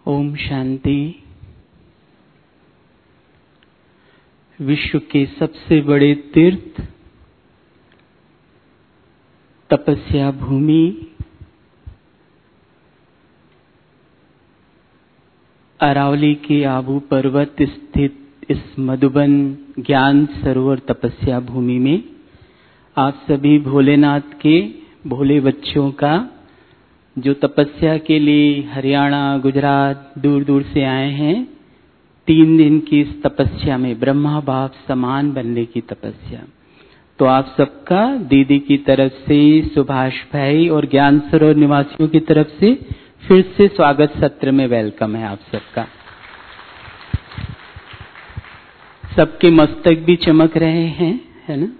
ओम शांति। विश्व के सबसे बड़े तीर्थ तपस्या भूमि अरावली के आबू पर्वत स्थित इस मधुबन ज्ञान सरोवर तपस्या भूमि में आप सभी भोलेनाथ के भोले बच्चों का जो तपस्या के लिए हरियाणा गुजरात दूर दूर से आए हैं, 3 दिन की इस तपस्या में ब्रह्मा बाप समान बनने की तपस्या। तो आप सबका दीदी की तरफ से, सुभाष भाई और ज्ञान सरोवर निवासियों की तरफ से फिर से स्वागत सत्र में वेलकम है आप सबका। सबके मस्तक भी चमक रहे हैं, है ना।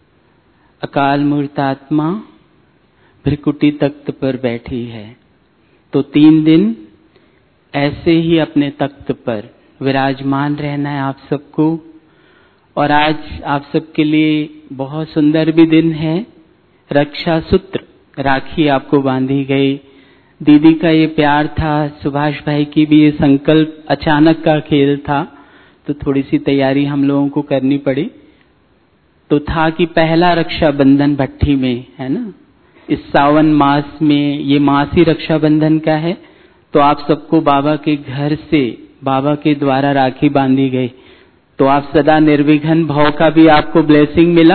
अकाल मूर्त आत्मा भ्रिकुटी तख्त पर बैठी है। तो 3 दिन ऐसे ही अपने तख्त पर विराजमान रहना है आप सबको। और आज आप सबके लिए बहुत सुंदर भी दिन है। रक्षा सूत्र राखी आपको बांधी गई। दीदी का ये प्यार था, सुभाष भाई की भी ये संकल्प अचानक का खेल था, तो थोड़ी सी तैयारी हम लोगों को करनी पड़ी। तो था कि पहला रक्षाबंधन भट्ठी में, है ना, इस सावन मास में, ये मास ही रक्षाबंधन का है। तो आप सबको बाबा के घर से, बाबा के द्वारा राखी बांधी गई। तो आप सदा निर्विघ्न भव का भी आपको ब्लेसिंग मिला,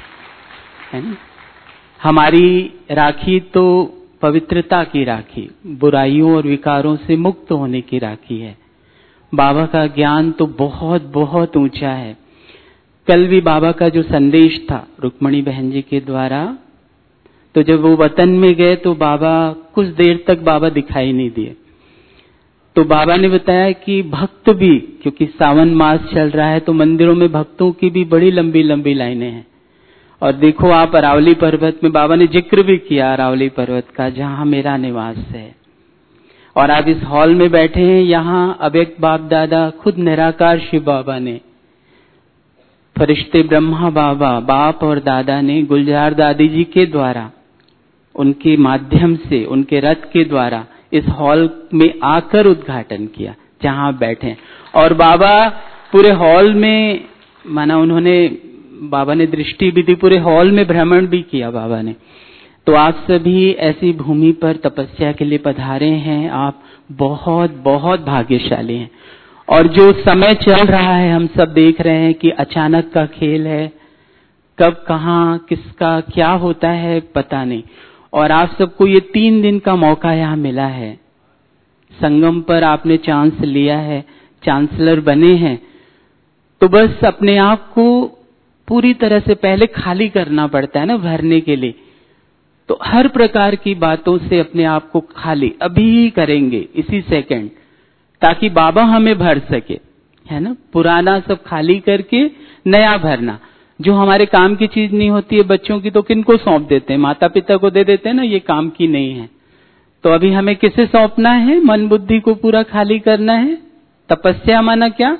है ना। हमारी राखी तो पवित्रता की राखी, बुराइयों और विकारों से मुक्त होने की राखी है। बाबा का ज्ञान तो बहुत बहुत ऊंचा है। कल भी बाबा का जो संदेश था रुक्मणी बहन जी के द्वारा, तो जब वो वतन में गए तो बाबा कुछ देर तक बाबा दिखाई नहीं दिए। तो बाबा ने बताया कि भक्त भी, क्योंकि सावन मास चल रहा है तो मंदिरों में भक्तों की भी बड़ी लंबी लंबी लाइनें हैं। और देखो आप अरावली पर्वत में, बाबा ने जिक्र भी किया अरावली पर्वत का, जहां मेरा निवास है। और आप इस हॉल में बैठे हैं, यहां अव्यक्त बाप दादा खुद निराकार शिव बाबा ने, फरिश्ते ब्रह्मा बाबा, बाप और दादा ने गुलजार दादी जी के द्वारा, उनके माध्यम से, उनके रथ के द्वारा इस हॉल में आकर उद्घाटन किया जहां आप बैठे हैं। और बाबा पूरे हॉल में, माना उन्होंने, बाबा ने दृष्टि भी दी, पूरे हॉल में भ्रमण भी किया बाबा ने। तो आप सभी ऐसी भूमि पर तपस्या के लिए पधारे हैं, आप बहुत बहुत भाग्यशाली हैं। और जो समय चल रहा है हम सब देख रहे हैं कि अचानक का खेल है, कब कहां किसका क्या होता है पता नहीं। और आप सबको ये 3 दिन का मौका यहाँ मिला है। संगम पर आपने चांस लिया है, चांसलर बने हैं, तो बस अपने आप को पूरी तरह से पहले खाली करना पड़ता है ना भरने के लिए। तो हर प्रकार की बातों से अपने आप को खाली अभी ही करेंगे, इसी सेकंड, ताकि बाबा हमें भर सके, है ना। पुराना सब खाली करके नया भरना। जो हमारे काम की चीज नहीं होती है बच्चों की, तो किनको सौंप देते हैं, माता पिता को दे देते हैं ना, ये काम की नहीं है। तो अभी हमें किसे सौंपना है, मन बुद्धि को पूरा खाली करना है। तपस्या माना क्या,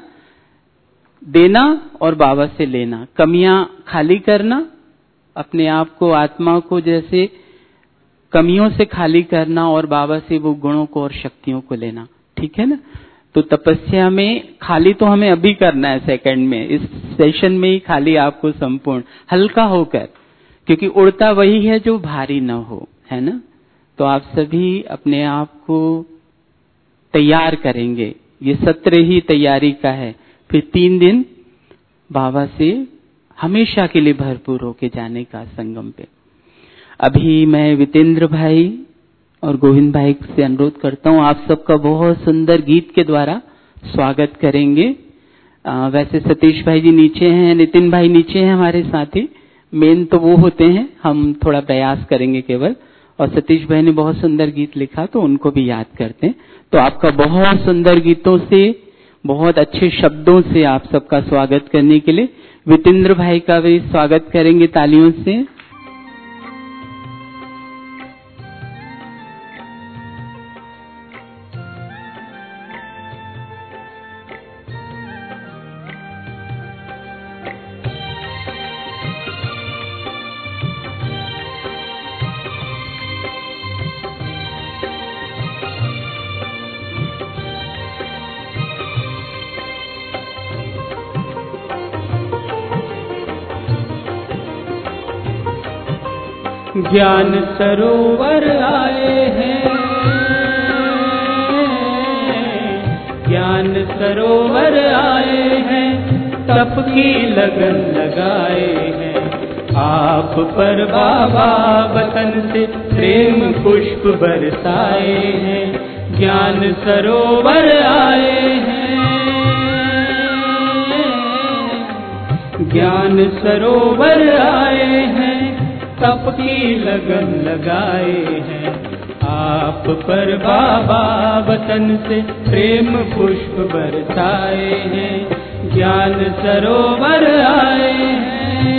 देना और बाबा से लेना, कमियां खाली करना, अपने आप को, आत्मा को जैसे कमियों से खाली करना और बाबा से वो गुणों को और शक्तियों को लेना, ठीक है ना। तो तपस्या में खाली तो हमें अभी करना है, सेकंड में, इस सेशन में ही खाली आपको संपूर्ण हल्का होकर, क्योंकि उड़ता वही है जो भारी न हो, है ना। तो आप सभी अपने आप को तैयार करेंगे, ये सत्र ही तैयारी का है। फिर 3 दिन बाबा से हमेशा के लिए भरपूर होके जाने का संगम पे। अभी मैं वितेंद्र भाई और गोविंद भाई से अनुरोध करता हूं, आप सबका बहुत सुंदर गीत के द्वारा स्वागत करेंगे। वैसे सतीश भाई जी नीचे हैं, नितिन भाई नीचे हैं हमारे साथी, मेन तो वो होते हैं, हम थोड़ा प्रयास करेंगे केवल। और सतीश भाई ने बहुत सुंदर गीत लिखा, तो उनको भी याद करते हैं। तो आपका बहुत सुंदर गीतों से, बहुत अच्छे शब्दों से आप सबका स्वागत करने के लिए वितेंद्र भाई का भी स्वागत करेंगे तालियों से। ज्ञान सरोवर आए हैं, ज्ञान सरोवर आए हैं, तप की लगन लगाए हैं। आप पर बाबा वतन से प्रेम पुष्प बरसाए हैं, ज्ञान सरोवर आए हैं, ज्ञान सरोवर आए हैं, तप की लगन लगाए हैं। आप पर बाबा वतन से प्रेम पुष्प बरसाए हैं, ज्ञान सरोवर आए हैं।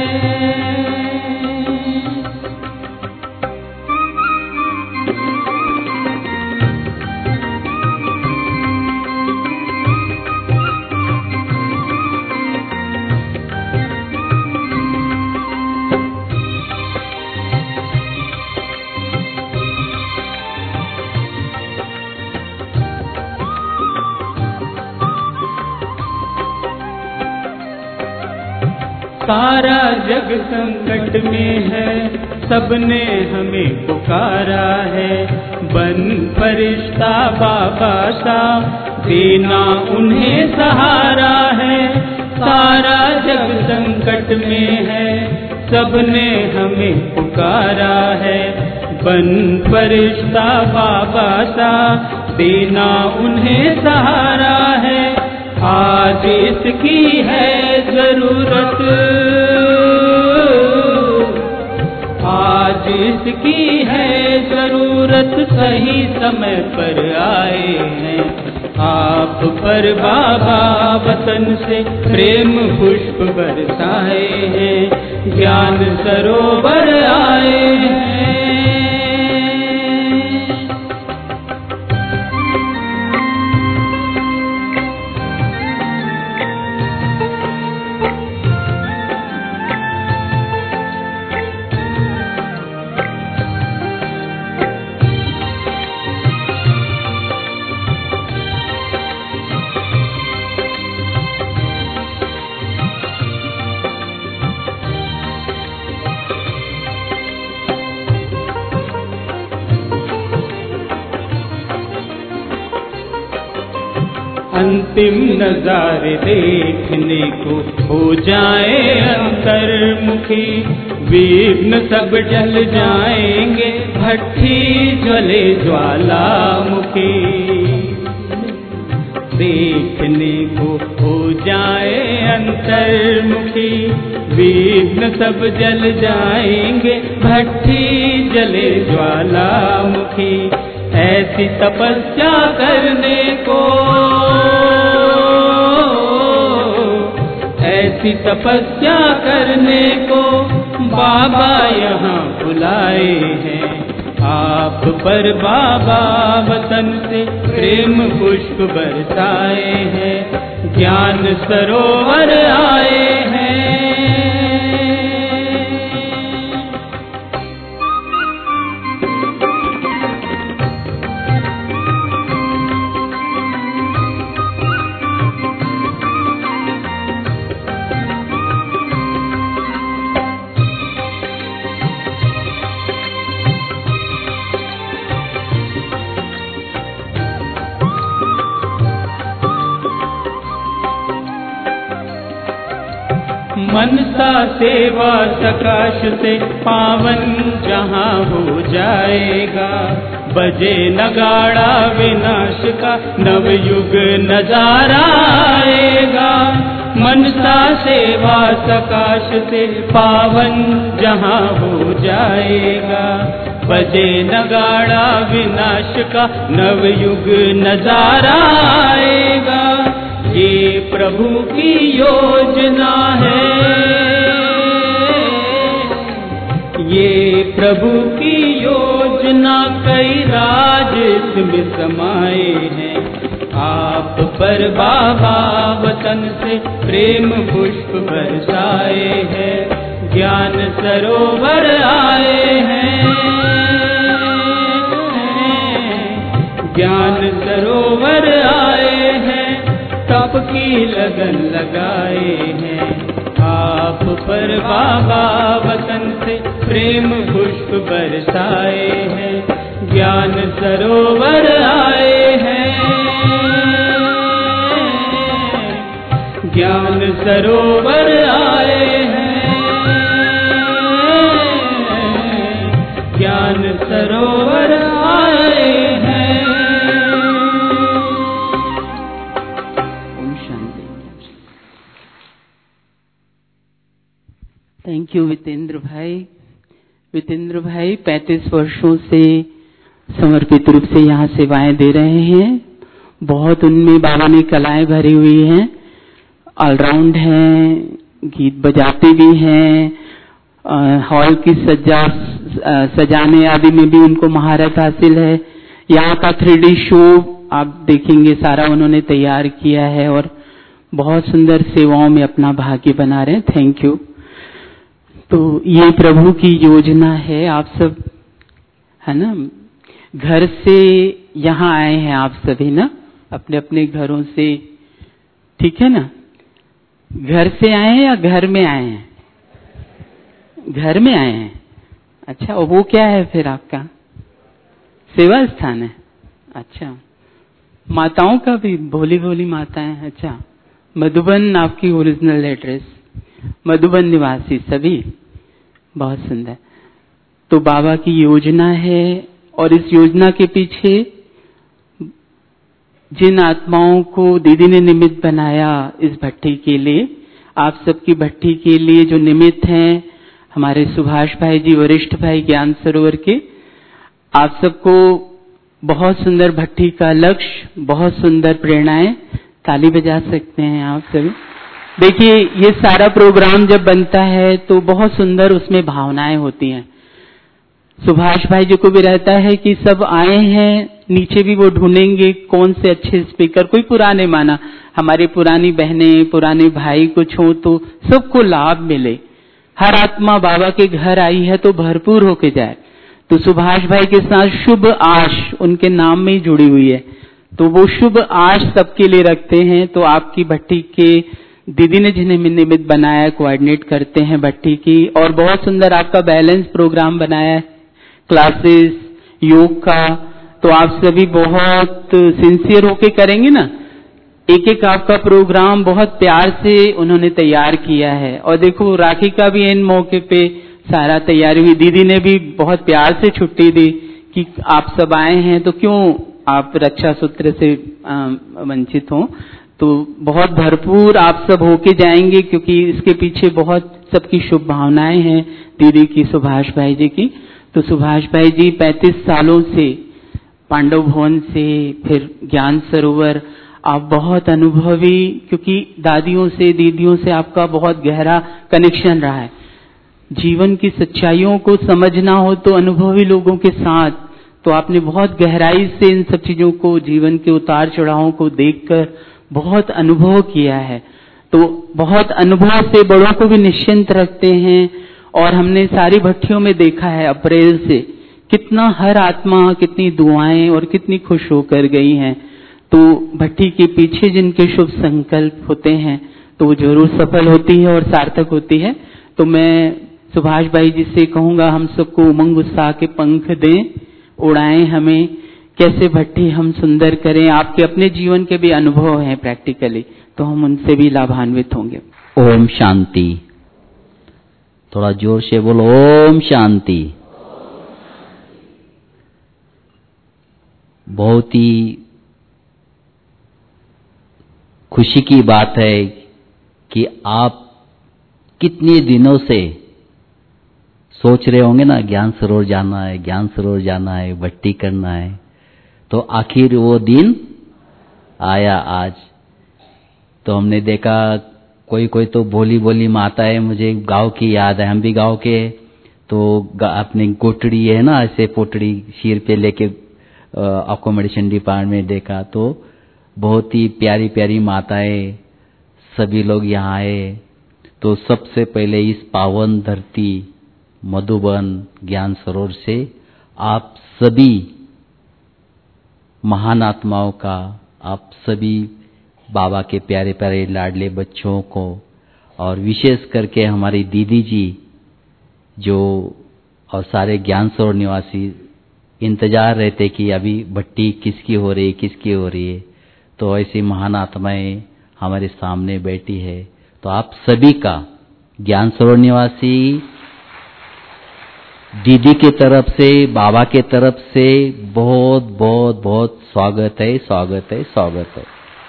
सारा जग संकट में है, सबने हमें पुकारा है, बन फरिश्ता बाबा सा देना उन्हें सहारा है। सारा जग संकट में है, सबने हमें पुकारा है, बन फरिश्ता बाबा सा देना उन्हें सहारा है। आज इसकी है जरूरत, आज इसकी है जरूरत, सही समय पर आए हैं। आप पर बाबा वतन से प्रेम पुष्प बरसाए हैं, ज्ञान सरोवर आए हैं। अंतिम नजारे देखने को हो जाए अंतर्मुखी, विघ्न सब जल जाएंगे, भट्ठी ज्वले ज्वालामुखी। देखने को हो जाए अंतर्मुखी, विघ्न सब जल जाएंगे, भट्ठी जले ज्वालामुखी। ऐसी तपस्या करने को, ऐसी तपस्या करने को बाबा यहाँ बुलाए हैं। आप पर बाबा वतन से प्रेम पुष्प बरसाए हैं, ज्ञान सरोवर आए हैं। मनसा सेवा सकाश से पावन जहाँ हो जाएगा, बजे नगाड़ा विनाश का नवयुग नजारा आएगा। मनसा सेवा सकाश से पावन जहाँ हो जाएगा, बजे नगाड़ा विनाश का नवयुग नजारा आएगा। ये प्रभु की योजना है, ये प्रभु की योजना, कई राज इसमें समाए हैं। आप पर बाबा वतन से प्रेम पुष्प बरसाए हैं, ज्ञान सरोवर आए हैं, ज्ञान सरोवर आए हैं, तप की लगन लगाए हैं। आप पर बाबा वतन से प्रेम पुष्प बरसाए हैं, ज्ञान सरोवर आए हैं, ज्ञान सरोवर आए हैं, ज्ञान सरोवर आए हैं। ओम शांति। थैंक यू वितेंद्र भाई। वितेंद्र भाई 35 वर्षों से समर्पित रूप से यहाँ सेवाएं दे रहे हैं। बहुत उनमें बाबा ने कलाएं भरी हुई हैं, ऑलराउंड हैं, गीत बजाते भी हैं, हॉल की सजाने आदि में भी उनको महारत हासिल है। यहाँ का 3D शो आप देखेंगे सारा उन्होंने तैयार किया है और बहुत सुंदर सेवाओं में अपना भाग्य बना रहे हैं। Thank you. तो ये प्रभु की योजना है। आप सब है ना, घर से यहाँ आए हैं आप सभी ना, अपने अपने घरों से, ठीक है ना? घर से आए हैं या घर में आए हैं? घर में आए हैं। अच्छा, और वो क्या है फिर आपका? सेवा स्थान है। अच्छा, माताओं का भी, भोली भोली माताएं। अच्छा, मधुबन आपकी ओरिजिनल एड्रेस, मधुबन निवासी सभी, बहुत सुंदर। तो बाबा की योजना है और इस योजना के पीछे जिन आत्माओं को दीदी ने निमित्त बनाया इस भट्टी के लिए, आप सबकी भट्टी के लिए जो निमित्त हैं, हमारे सुभाष भाई जी, वरिष्ठ भाई ज्ञान सरोवर के, आप सबको बहुत सुंदर भट्टी का लक्ष्य, बहुत सुंदर प्रेरणाएं। ताली बजा सकते हैं आप सभी। देखिए, ये सारा प्रोग्राम जब बनता है तो बहुत सुंदर उसमें भावनाएं होती हैं। सुभाष भाई जी को भी रहता है कि सब आए हैं, नीचे भी वो ढूंढेंगे कौन से अच्छे स्पीकर, कोई पुराने माना, हमारी पुरानी बहनें, पुराने भाई कुछ हो तो सबको लाभ मिले। हर आत्मा बाबा के घर आई है तो भरपूर होके जाए। तो सुभाष भाई के साथ शुभ आश उनके नाम में ही जुड़ी हुई है, तो वो शुभ आश सबके लिए रखते हैं। तो आपकी भट्टी के दीदी ने जिन्हें निमित्त बनाया, कोऑर्डिनेट करते हैं भट्टी की, और बहुत सुंदर आपका बैलेंस प्रोग्राम बनाया है, क्लासेस योग का। तो आप सभी बहुत सिंसियर होके करेंगे ना, एक एक आपका प्रोग्राम बहुत प्यार से उन्होंने तैयार किया है। और देखो, राखी का भी इन मौके पे सारा तैयारी हुई, दीदी ने भी बहुत प्यार से छुट्टी दी कि आप सब आए हैं तो क्यों आप रक्षा सूत्र से वंचित हो। तो बहुत भरपूर आप सब होके जाएंगे, क्योंकि इसके पीछे बहुत सबकी शुभ भावनाएं हैं दीदी की, सुभाष भाई जी की। तो सुभाष भाई जी 35 सालों से पांडव भवन से फिर ज्ञान सरोवर, आप बहुत अनुभवी, क्योंकि दादियों से दीदियों से आपका बहुत गहरा कनेक्शन रहा है। जीवन की सच्चाइयों को समझना हो तो अनुभवी लोगों के साथ, तो आपने बहुत गहराई से इन सब चीजों को, जीवन के उतार चढ़ावों को देखकर बहुत अनुभव किया है। तो बहुत अनुभव से बड़ों को भी निश्चिंत रखते हैं। और हमने सारी भट्टियों में देखा है अप्रैल से कितना हर आत्मा, कितनी दुआएं और कितनी खुश होकर गई हैं। तो भट्टी के पीछे जिनके शुभ संकल्प होते हैं तो वो जरूर सफल होती है और सार्थक होती है। तो मैं सुभाष भाई जी से कहूंगा, हम सबको उमंग उत्साह के पंख दें, उड़ाएं हमें, कैसे भट्टी हम सुंदर करें। आपके अपने जीवन के भी अनुभव हैं प्रैक्टिकली, तो हम उनसे भी लाभान्वित होंगे। ओम शांति। थोड़ा जोर से बोलो, ओम शांति। बहुत ही खुशी की बात है कि आप कितने दिनों से सोच रहे होंगे ना, ज्ञान सरोवर जाना है, ज्ञान सरोवर जाना है, भट्टी करना है। तो आखिर वो दिन आया आज। तो हमने देखा कोई कोई तो भोली भोली माता है, मुझे गांव की याद है, हम भी गांव के। तो अपनी गोटड़ी है ना, ऐसे पोटड़ी सिर पे लेके अकोमोडेशन डिपार्टमेंट देखा, तो बहुत ही प्यारी प्यारी माताएं, सभी लोग यहाँ आए। तो सबसे पहले इस पावन धरती मधुबन ज्ञान सरोवर से आप सभी महान आत्माओं का, आप सभी बाबा के प्यारे प्यारे लाडले बच्चों को, और विशेष करके हमारी दीदी जी जो और सारे ज्ञान सरोवर निवासी इंतजार रहते कि अभी भट्टी किसकी हो रही है। तो ऐसी महान आत्माएं हमारे सामने बैठी है। तो आप सभी का ज्ञान सरोवर निवासी दीदी के तरफ से, बाबा के तरफ से बहुत बहुत बहुत स्वागत है।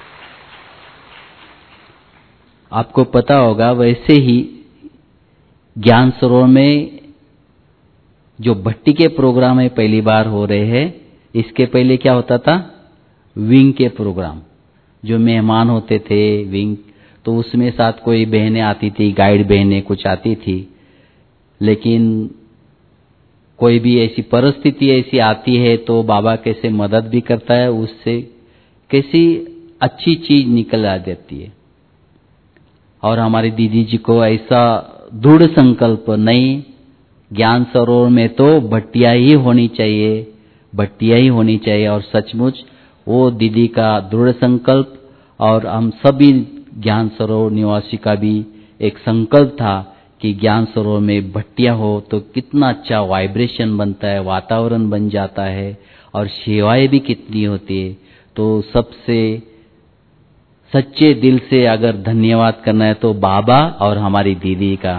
आपको पता होगा वैसे ही ज्ञान सरोवर में जो भट्टी के प्रोग्राम है पहली बार हो रहे हैं। इसके पहले क्या होता था, विंग के प्रोग्राम, जो मेहमान होते थे विंग, तो उसमें साथ कोई बहनें आती थी, गाइड बहनें कुछ आती थी। लेकिन कोई भी ऐसी परिस्थिति ऐसी आती है तो बाबा कैसे मदद भी करता है, उससे कैसी अच्छी चीज निकल आ जाती है। और हमारी दीदी जी को ऐसा दृढ़ संकल्प, नहीं ज्ञान सरोवर में तो भट्टियां ही होनी चाहिए। और सचमुच वो दीदी का दृढ़ संकल्प और हम सभी ज्ञान सरोवर निवासी का भी एक संकल्प था कि ज्ञान सरोवर में भट्टियां हो तो कितना अच्छा वाइब्रेशन बनता है, वातावरण बन जाता है और सेवाएं भी कितनी होती है। तो सबसे सच्चे दिल से अगर धन्यवाद करना है तो बाबा और हमारी दीदी का।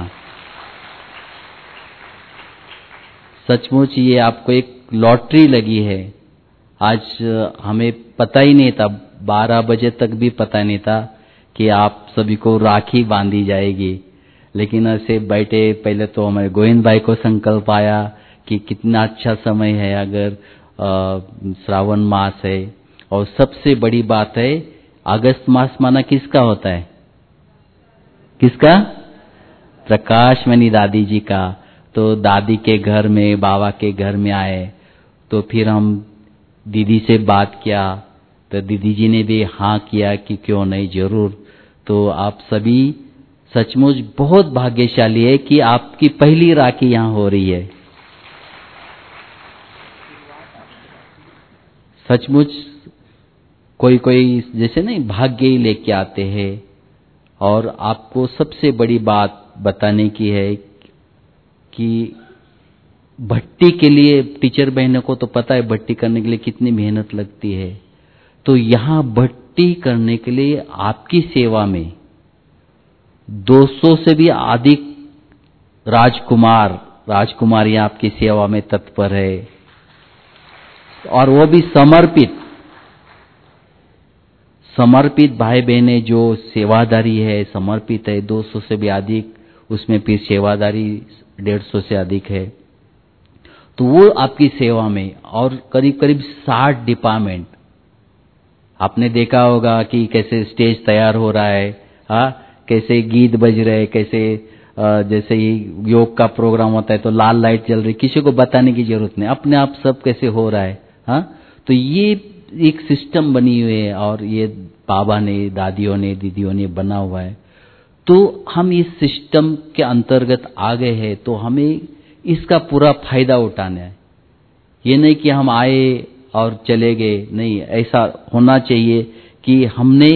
सचमुच ये आपको एक लॉटरी लगी है। आज हमें पता ही नहीं था, 12 बजे तक भी पता नहीं था कि आप सभी को राखी बांधी जाएगी। लेकिन ऐसे बैठे, पहले तो हमारे गोविंद भाई को संकल्प आया कि कितना अच्छा समय है, अगर श्रावण मास है। और सबसे बड़ी बात है, अगस्त मास माना किसका होता है, किसका? प्रकाशमणि दादी जी का। तो दादी के घर में, बाबा के घर में आए तो फिर हम दीदी से बात किया तो दीदी जी ने भी हाँ किया कि क्यों नहीं, जरूर। तो आप सभी सचमुच बहुत भाग्यशाली है कि आपकी पहली राखी यहाँ हो रही है। सचमुच कोई कोई जैसे नहीं भाग्य ही लेके आते हैं। और आपको सबसे बड़ी बात बताने की है कि भट्टी के लिए, टीचर बहनों को तो पता है भट्टी करने के लिए कितनी मेहनत लगती है। तो यहाँ भट्टी करने के लिए आपकी सेवा में 200 से भी अधिक राजकुमारी आपकी सेवा में तत्पर है। और वो भी समर्पित भाई बहनें जो सेवादारी है, समर्पित है। 200 से भी अधिक, उसमें फिर सेवादारी 150 से अधिक है। तो वो आपकी सेवा में, और करीब करीब 60 डिपार्टमेंट। आपने देखा होगा कि कैसे स्टेज तैयार हो रहा है, कैसे गीत बज रहे, कैसे जैसे ही योग का प्रोग्राम होता है तो लाल लाइट जल रही, किसी को बताने की जरूरत नहीं, अपने आप सब कैसे हो रहा है। तो ये एक सिस्टम बनी हुई है और ये बाबा ने, दादियों ने, दीदियों ने बना हुआ है। तो हम इस सिस्टम के अंतर्गत आ गए हैं, तो हमें इसका पूरा फायदा उठाना है। ये नहीं कि हम आए और चले गए, नहीं, ऐसा होना चाहिए कि हमने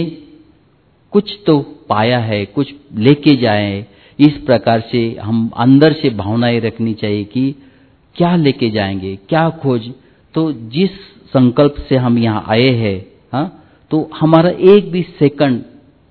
कुछ तो पाया है, कुछ लेके जाए। इस प्रकार से हम अंदर से भावनाएं रखनी चाहिए कि क्या लेके जाएंगे, क्या खोज। तो जिस संकल्प से हम यहाँ आए हैं, तो हमारा एक भी सेकंड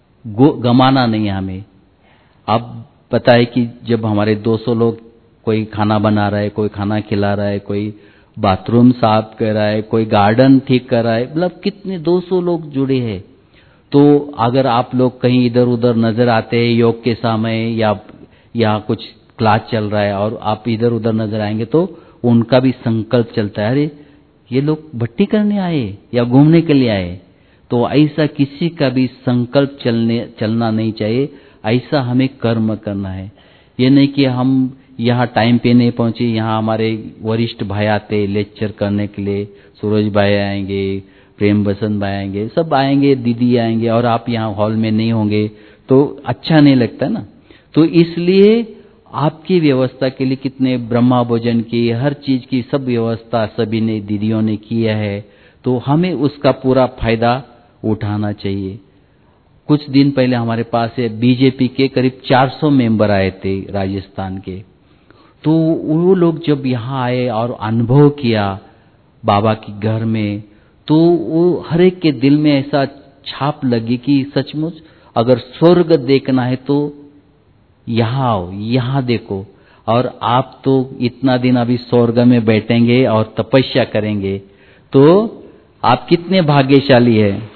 गमाना नहीं है हमें। अब पता है कि जब हमारे 200 लोग, कोई खाना बना रहा है, कोई खाना खिला रहा है, कोई बाथरूम साफ कर रहा है, कोई गार्डन ठीक कर रहा है, मतलब कितने 200 लोग जुड़े हैं। तो अगर आप लोग कहीं इधर उधर नजर आते हैं योग के समय या कुछ क्लास चल रहा है और आप इधर उधर नजर आएंगे तो उनका भी संकल्प चलता है, अरे ये लोग भट्टी करने आए या घूमने के लिए आए। तो ऐसा किसी का भी संकल्प चलना नहीं चाहिए। ऐसा हमें कर्म करना है। ये नहीं कि हम यहाँ टाइम पे नहीं पहुंचे, यहाँ हमारे वरिष्ठ भाई आते लेक्चर करने के लिए, सूरज भाई आएंगे, प्रेम बसंत भाई आएंगे, सब आएंगे, दीदी आएंगे, और आप यहाँ हॉल में नहीं होंगे तो अच्छा नहीं लगता ना। तो इसलिए आपकी व्यवस्था के लिए कितने ब्रह्मा भोजन की, हर चीज की सब व्यवस्था सभी ने, दीदियों ने किया है। तो हमें उसका पूरा फायदा उठाना चाहिए। कुछ दिन पहले हमारे पास बीजेपी के करीब 400 मेंबर आए थे राजस्थान के। तो वो लोग जब यहाँ आए और अनुभव किया बाबा के घर में, तो वो हर एक के दिल में ऐसा छाप लगी कि सचमुच अगर स्वर्ग देखना है तो यहाँ आओ, यहाँ देखो। और आप तो इतना दिन अभी स्वर्ग में बैठेंगे और तपस्या करेंगे, तो आप कितने भाग्यशाली हैं।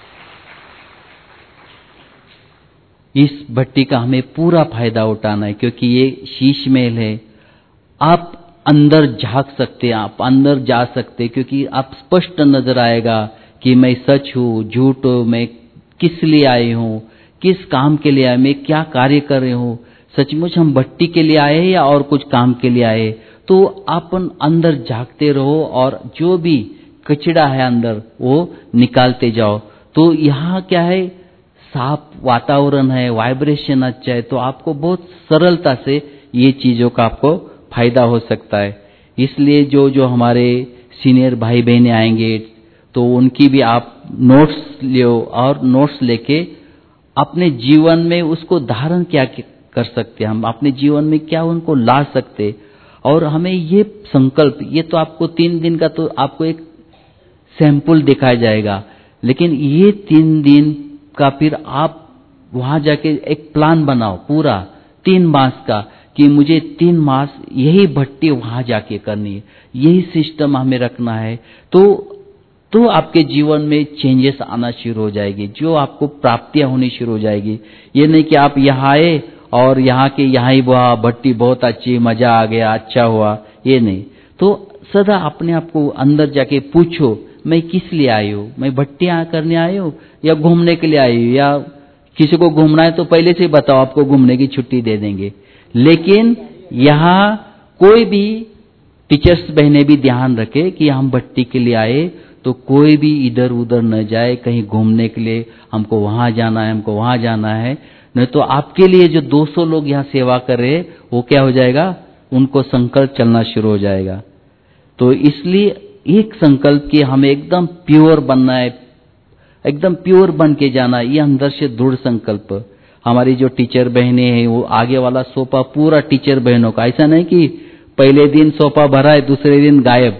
इस भट्टी का हमें पूरा फायदा उठाना है, क्योंकि ये शीश महल है। आप अंदर झांक सकते हैं, आप अंदर जा सकते हैं, क्योंकि आप स्पष्ट नजर आएगा कि मैं सच हूँ, झूठ हूँ, मैं किस लिए आई हूँ, किस काम के लिए आए, मैं क्या कार्य कर रही हूँ, सचमुच हम भट्टी के लिए आए या और कुछ काम के लिए आए। तो आप अंदर झांकते रहो और जो भी कचरा है अंदर वो निकालते जाओ। तो यहाँ क्या है, साफ वातावरण है, वाइब्रेशन अच्छा है, तो आपको बहुत सरलता से ये चीजों का आपको फायदा हो सकता है। इसलिए जो जो हमारे सीनियर भाई बहनें आएंगे तो उनकी भी आप नोट्स लो और नोट्स लेके अपने जीवन में उसको धारण क्या कर सकते हैं, हम अपने जीवन में क्या उनको ला सकते। और हमें ये संकल्प, ये तो आपको 3 दिन का तो आपको एक सैंपल दिखाया जाएगा, लेकिन ये 3 दिन का फिर आप वहां जाके एक प्लान बनाओ पूरा 3 मास का, कि मुझे 3 मास यही भट्टी वहां जाके करनी है, यही सिस्टम हमें रखना है। तो आपके जीवन में चेंजेस आना शुरू हो जाएगी, जो आपको प्राप्तियां होनी शुरू हो जाएगी। ये नहीं कि आप यहाँ आए और यहाँ के यहाँ ही हुआ, भट्टी बहुत अच्छी, मजा आ गया, अच्छा हुआ, ये नहीं। तो सदा अपने आप को अंदर जाके पूछो, मैं किस लिए आई हूँ, मैं भट्टियां करने आई हूँ या घूमने के लिए आई हूँ। या किसी को घूमना है तो पहले से बताओ, आपको घूमने की छुट्टी दे देंगे। लेकिन यहाँ कोई भी टीचर्स बहने भी ध्यान रखे कि हम भट्टी के लिए आए, तो कोई भी इधर उधर न जाए कहीं घूमने के लिए, हमको वहां जाना है, हमको वहां जाना है। नहीं तो आपके लिए जो 200 लोग यहाँ सेवा कर रहे, वो क्या हो जाएगा, उनको संकल्प चलना शुरू हो जाएगा। तो इसलिए एक संकल्प कि हमें एकदम प्योर बनना है, एकदम प्योर बन के जाना, ये अंदर से दृढ़ संकल्प। हमारी जो टीचर बहनें हैं, वो आगे वाला सोफा पूरा टीचर बहनों का, ऐसा नहीं कि पहले दिन सोफा भरा है दूसरे दिन गायब।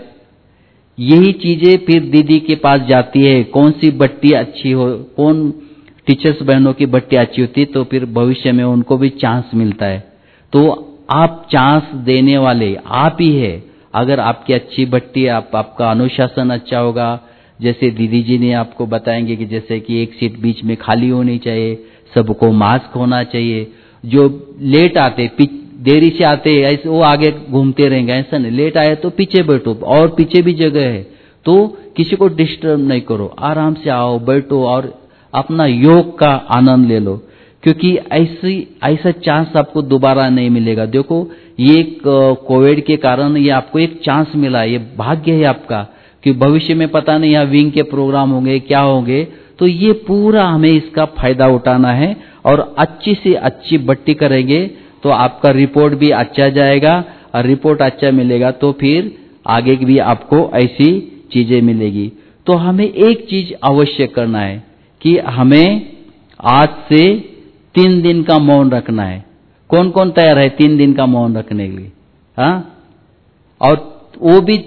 यही चीजें फिर दीदी के पास जाती है, कौन सी भट्टी अच्छी हो, कौन टीचर्स बहनों की भट्टी अच्छी होती, तो फिर भविष्य में उनको भी चांस मिलता है। तो आप चांस देने वाले आप ही है। अगर आपकी अच्छी भट्टी, आपका अनुशासन अच्छा होगा, जैसे दीदी जी ने आपको बताएंगे कि जैसे कि एक सीट बीच में खाली होनी चाहिए, सबको मास्क होना चाहिए। जो लेट आते, देरी से आते, ऐसे वो आगे घूमते रहेंगे, ऐसा नहीं। लेट आए तो पीछे बैठो, और पीछे भी जगह है, तो किसी को डिस्टर्ब नहीं करो, आराम से आओ, बैठो और अपना योग का आनंद ले लो, क्योंकि ऐसा चांस आपको दोबारा नहीं मिलेगा। देखो, ये कोविड के कारण ये आपको एक चांस मिला, ये भाग्य है आपका, कि भविष्य में पता नहीं यहाँ विंग के प्रोग्राम होंगे, क्या होंगे। तो ये पूरा हमें इसका फायदा उठाना है और अच्छी से अच्छी भट्टी करेंगे तो आपका रिपोर्ट भी अच्छा जाएगा, और रिपोर्ट अच्छा मिलेगा तो फिर आगे भी आपको ऐसी चीजें मिलेगी। तो हमें एक चीज अवश्य करना है कि हमें आज से 3 दिन का मौन रखना है। कौन कौन तैयार है 3 दिन का मौन रखने के लिए? हाँ, और वो भी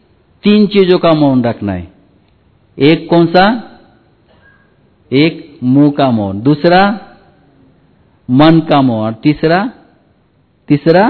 3 चीजों का मौन रखना है। एक कौन सा? एक मुंह का मौन, दूसरा मन का मौन, और तीसरा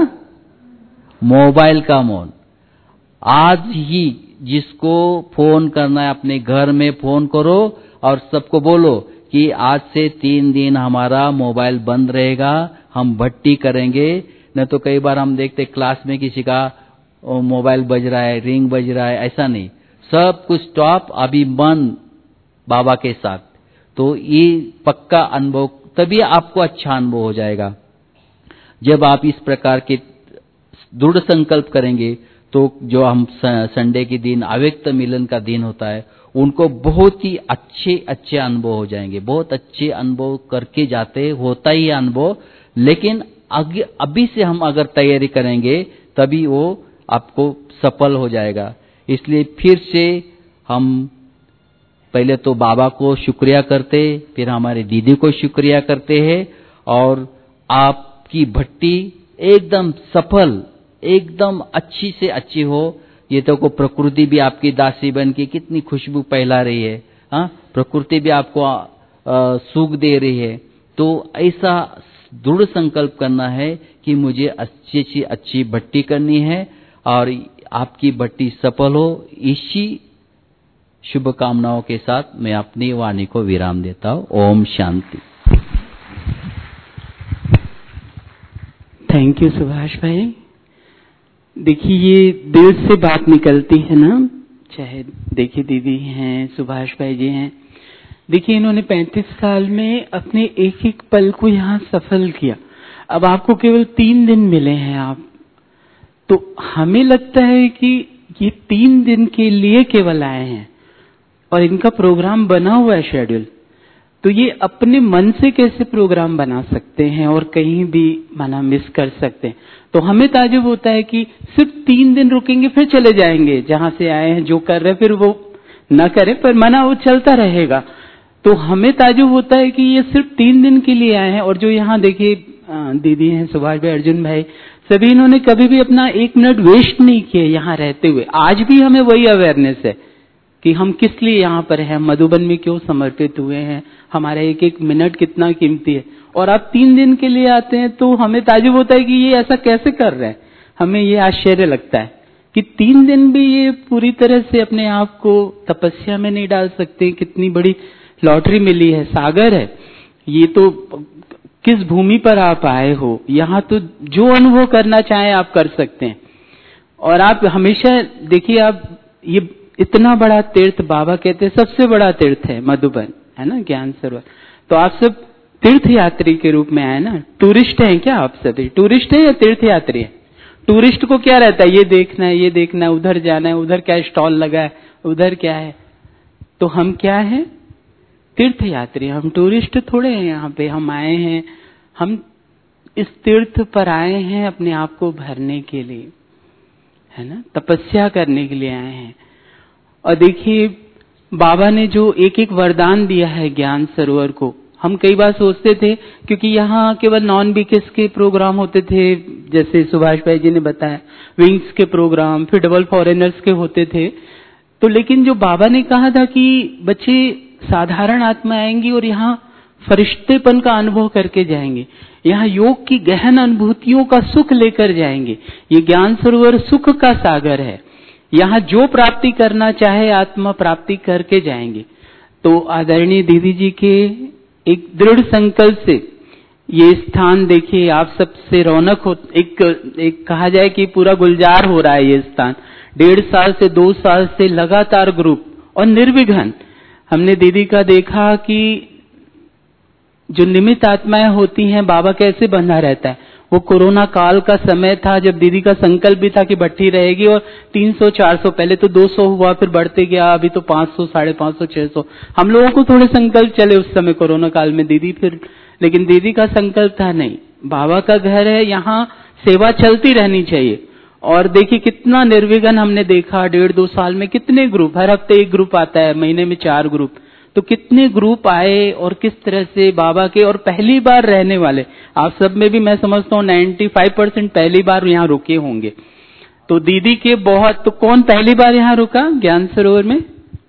मोबाइल का मौन। आज ही जिसको फोन करना है अपने घर में फोन करो और सबको बोलो कि आज से 3 दिन हमारा मोबाइल बंद रहेगा, हम भट्टी करेंगे। न तो कई बार हम देखते क्लास में किसी का मोबाइल बज रहा है, रिंग बज रहा है, ऐसा नहीं, सब कुछ स्टॉप, अभी मन बाबा के साथ। तो ये पक्का अनुभव, तभी आपको अच्छा अनुभव हो जाएगा। जब आप इस प्रकार के दृढ़ संकल्प करेंगे तो जो हम संडे के दिन अव्यक्त मिलन का दिन होता है, उनको बहुत ही अच्छे अनुभव हो जाएंगे। बहुत अच्छे अनुभव करके जाते, होता ही अनुभव, लेकिन अभी से हम अगर तैयारी करेंगे तभी वो आपको सफल हो जाएगा। इसलिए फिर से हम पहले तो बाबा को शुक्रिया करते, फिर हमारे दीदी को शुक्रिया करते हैं, और आपकी भट्टी एकदम सफल एकदम अच्छी से अच्छी हो। ये तो को प्रकृति भी आपकी दासी बन के कितनी खुशबू फैला रही है, हाँ, प्रकृति भी आपको सुख दे रही है। तो ऐसा दृढ़ संकल्प करना है कि मुझे अच्छी से अच्छी भट्टी करनी है और आपकी भट्टी सफल हो। इसी शुभकामनाओं के साथ मैं अपनी वाणी को विराम देता हूँ। ओम शांति। थैंक यू सुभाष भाई। देखिए ये दिल से बात निकलती है ना, चाहे देखिए दीदी हैं, सुभाष भाई जी हैं। देखिए इन्होंने 35 साल में अपने एक एक पल को यहाँ सफल किया। अब आपको केवल 3 दिन मिले हैं आप, तो हमें लगता है कि ये 3 दिन के लिए केवल आए हैं और इनका प्रोग्राम बना हुआ है शेड्यूल। तो ये अपने मन से कैसे प्रोग्राम बना सकते हैं और कहीं भी माना मिस कर सकते हैं। तो हमें ताजुब होता है कि सिर्फ 3 दिन रुकेंगे फिर चले जाएंगे, जहां से आए हैं जो कर रहे हैं फिर वो न करें, पर मना वो चलता रहेगा। तो हमें ताजुब होता है कि ये सिर्फ 3 दिन के लिए आए हैं। और जो यहाँ देखिए दीदी हैं, सुभाष भाई, अर्जुन भाई, सभी इन्होंने कभी भी अपना 1 मिनट वेस्ट नहीं किए यहाँ रहते हुए। आज भी हमें वही अवेयरनेस है कि हम किस लिए यहाँ पर हैं, मधुबन में क्यों समर्पित हुए हैं, हमारा एक एक मिनट कितना कीमती है। और आप 3 दिन के लिए आते हैं तो हमें ताजुब होता है कि ये ऐसा कैसे कर रहे हैं। हमें ये आश्चर्य लगता है कि 3 दिन भी ये पूरी तरह से अपने आप को तपस्या में नहीं डाल सकते। कितनी बड़ी लॉटरी मिली है, सागर है ये। तो किस भूमि पर आप आए हो, यहाँ तो जो अनुभव करना चाहें आप कर सकते हैं। और आप हमेशा देखिए, आप ये इतना बड़ा तीर्थ, बाबा कहते हैं सबसे बड़ा तीर्थ है मधुबन, है ना, ज्ञान सरोवर। तो आप सब तीर्थ यात्री के रूप में आए ना। टूरिस्ट हैं क्या आप सभी? टूरिस्ट हैं या तीर्थ यात्री हैं? टूरिस्ट को क्या रहता है, ये देखना है, ये देखना है, उधर जाना है, उधर क्या स्टॉल लगा है, उधर क्या है। तो हम क्या हैं? तीर्थ यात्री। हम टूरिस्ट थोड़े हैं यहाँ पे। हम आए हैं, हम इस तीर्थ पर आए हैं अपने आप को भरने के लिए, है ना, तपस्या करने के लिए आए हैं। और देखिए बाबा ने जो एक एक वरदान दिया है ज्ञान सरोवर को, हम कई बार सोचते थे, क्योंकि यहाँ केवल नॉन बीकेस के प्रोग्राम होते थे, जैसे सुभाष भाई जी ने बताया, विंग्स के प्रोग्राम, फिर डबल फॉरेनर्स के होते थे। तो लेकिन जो बाबा ने कहा था कि बच्चे साधारण आत्मा आएंगी और यहाँ फरिश्तेपन का अनुभव करके जाएंगे, यहाँ योग की गहन अनुभूतियों का सुख लेकर जाएंगे। ये ज्ञान सरोवर सुख का सागर है। यहाँ जो प्राप्ति करना चाहे आत्मा प्राप्ति करके जाएंगे। तो आदरणीय दीदी जी के एक दृढ़ संकल्प से ये स्थान देखिए आप सबसे रौनक हो, एक कहा जाए कि पूरा गुलजार हो रहा है ये स्थान। 1.5 साल से 2 साल से लगातार ग्रुप और निर्विघ्न हमने दीदी का देखा कि जो निमित्त आत्माएं होती हैं, बाबा कैसे बंधा रहता है। वो कोरोना काल का समय था जब दीदी का संकल्प भी था कि भट्टी रहेगी, और 300 400 पहले तो 200 हुआ, फिर बढ़ते गया, अभी तो 500 550 600। हम लोगों को थोड़े संकल्प चले उस समय कोरोना काल में दीदी, फिर लेकिन दीदी का संकल्प था नहीं, बाबा का घर है, यहाँ सेवा चलती रहनी चाहिए। और देखिए कितना निर्विघ्न हमने देखा 1.5-2 साल में। कितने ग्रुप, हर हफ्ते एक ग्रुप आता है, महीने में 4 ग्रुप। तो कितने ग्रुप आए और किस तरह से बाबा के, और पहली बार रहने वाले आप सब में भी मैं समझता हूँ 95% पहली बार यहाँ रुके होंगे। तो दीदी के बहुत, तो कौन पहली बार यहाँ रुका ज्ञान सरोवर में?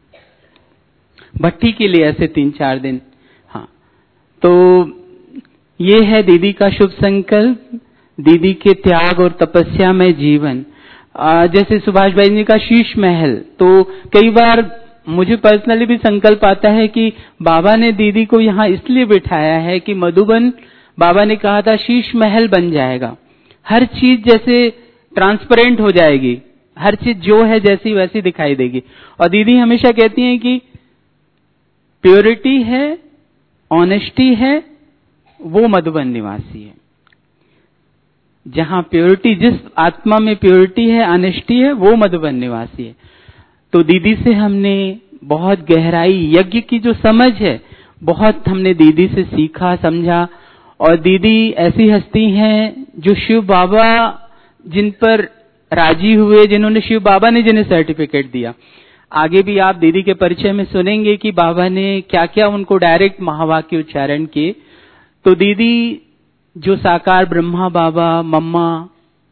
भट्टी के लिए ऐसे 3-4 दिन। हाँ, तो ये है दीदी का शुभ संकल्प, दीदी के त्याग और तपस्या में जीवन। जैसे सुभाष भाई जी का शीश महल, तो कई बार मुझे पर्सनली भी संकल्प आता है कि बाबा ने दीदी को यहाँ इसलिए बिठाया है कि मधुबन, बाबा ने कहा था शीश महल बन जाएगा, हर चीज जैसे ट्रांसपेरेंट हो जाएगी, हर चीज जो है जैसी वैसी दिखाई देगी। और दीदी हमेशा कहती हैं कि प्योरिटी है, ऑनेस्टी है, वो मधुबन निवासी है। जहां प्योरिटी, जिस आत्मा में प्योरिटी है, ऑनेस्टी है, वो मधुबन निवासी है। तो दीदी से हमने बहुत गहराई, यज्ञ की जो समझ है, बहुत हमने दीदी से सीखा, समझा। और दीदी ऐसी हस्ती हैं जो शिव बाबा जिन पर राजी हुए, जिन्होंने, शिव बाबा ने जिन्हें सर्टिफिकेट दिया। आगे भी आप दीदी के परिचय में सुनेंगे कि बाबा ने क्या क्या उनको डायरेक्ट महावाक्य उच्चारण किए। तो दीदी जो साकार ब्रह्मा बाबा, मम्मा,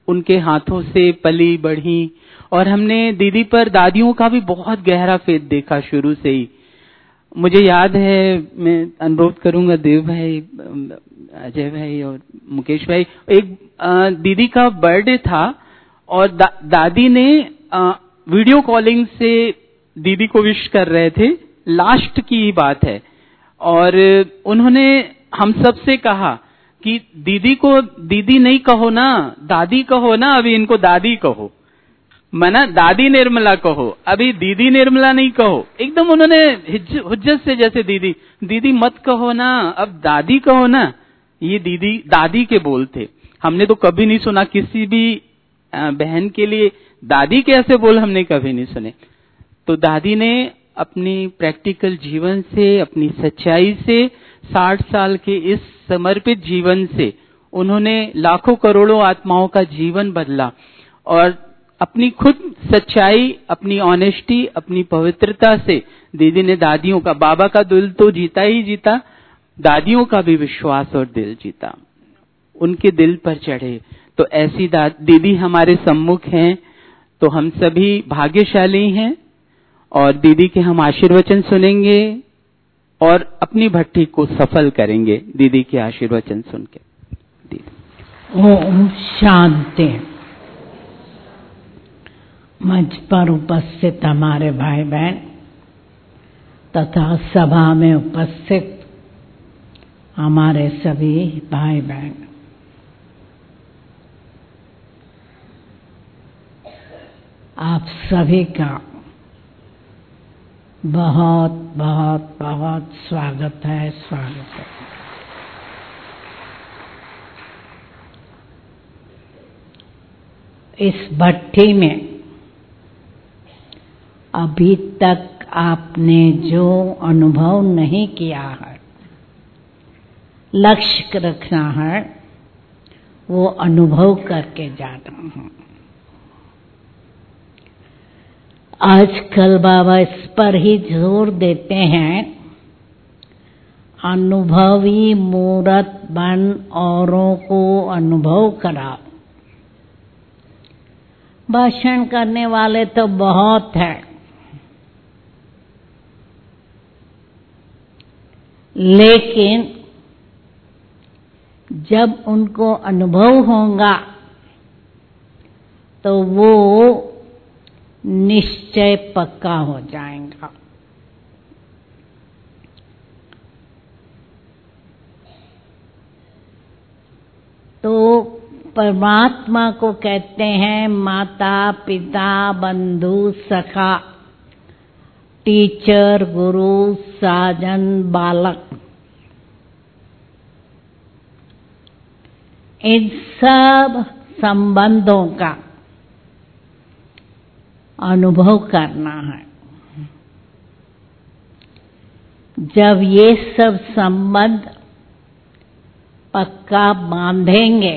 उनके हाथों से पली बढ़ी और हमने दीदी पर दादियों का भी बहुत गहरा फेथ देखा शुरू से ही। मुझे याद है, मैं अनुरोध करूंगा देव भाई, अजय भाई और मुकेश भाई, एक दीदी का बर्थडे था और दादी ने वीडियो कॉलिंग से दीदी को विश कर रहे थे, लास्ट की बात है, और उन्होंने हम सब से कहा कि दीदी को दीदी नहीं कहो ना, दादी कहो ना, अभी इनको दादी कहो, मना दादी निर्मला कहो, अभी दीदी निर्मला नहीं कहो। एकदम उन्होंने हुज्जत से, जैसे दीदी दीदी मत कहो ना, अब दादी कहो ना। ये दीदी दादी के बोल थे। हमने तो कभी नहीं सुना किसी भी बहन के लिए दादी के ऐसे बोल, हमने कभी नहीं सुने। तो दादी ने अपनी प्रैक्टिकल जीवन से, अपनी सच्चाई से, 60 साल के इस समर्पित जीवन से उन्होंने लाखों करोड़ों आत्माओं का जीवन बदला और अपनी खुद सच्चाई, अपनी ऑनेस्टी, अपनी पवित्रता से दीदी ने दादियों का, बाबा का दिल तो जीता ही जीता, दादियों का भी विश्वास और दिल जीता, उनके दिल पर चढ़े। तो ऐसी दीदी हमारे सम्मुख हैं, तो हम सभी भाग्यशाली हैं और दीदी के हम आशीर्वचन सुनेंगे और अपनी भट्टी को सफल करेंगे दीदी के आशीर्वचन सुन के। ओम शांति। मंच पर उपस्थित हमारे भाई बहन तथा सभा में उपस्थित हमारे सभी भाई बहन, आप सभी का बहुत बहुत बहुत स्वागत है, स्वागत है। इस भट्टी में अभी तक आपने जो अनुभव नहीं किया है, लक्ष्य रखना है, वो अनुभव करके जाना है। आजकल बाबा इस पर ही जोर देते हैं, अनुभवी मूर्त बन औरों को अनुभव कराओ। भाषण करने वाले तो बहुत हैं, लेकिन जब उनको अनुभव होगा तो वो निश्चय पक्का हो जाएगा। तो परमात्मा को कहते हैं माता पिता बंधु सखा, टीचर गुरु साजन बालक। इन सब संबंधों का अनुभव करना है। जब ये सब संबंध पक्का बांधेंगे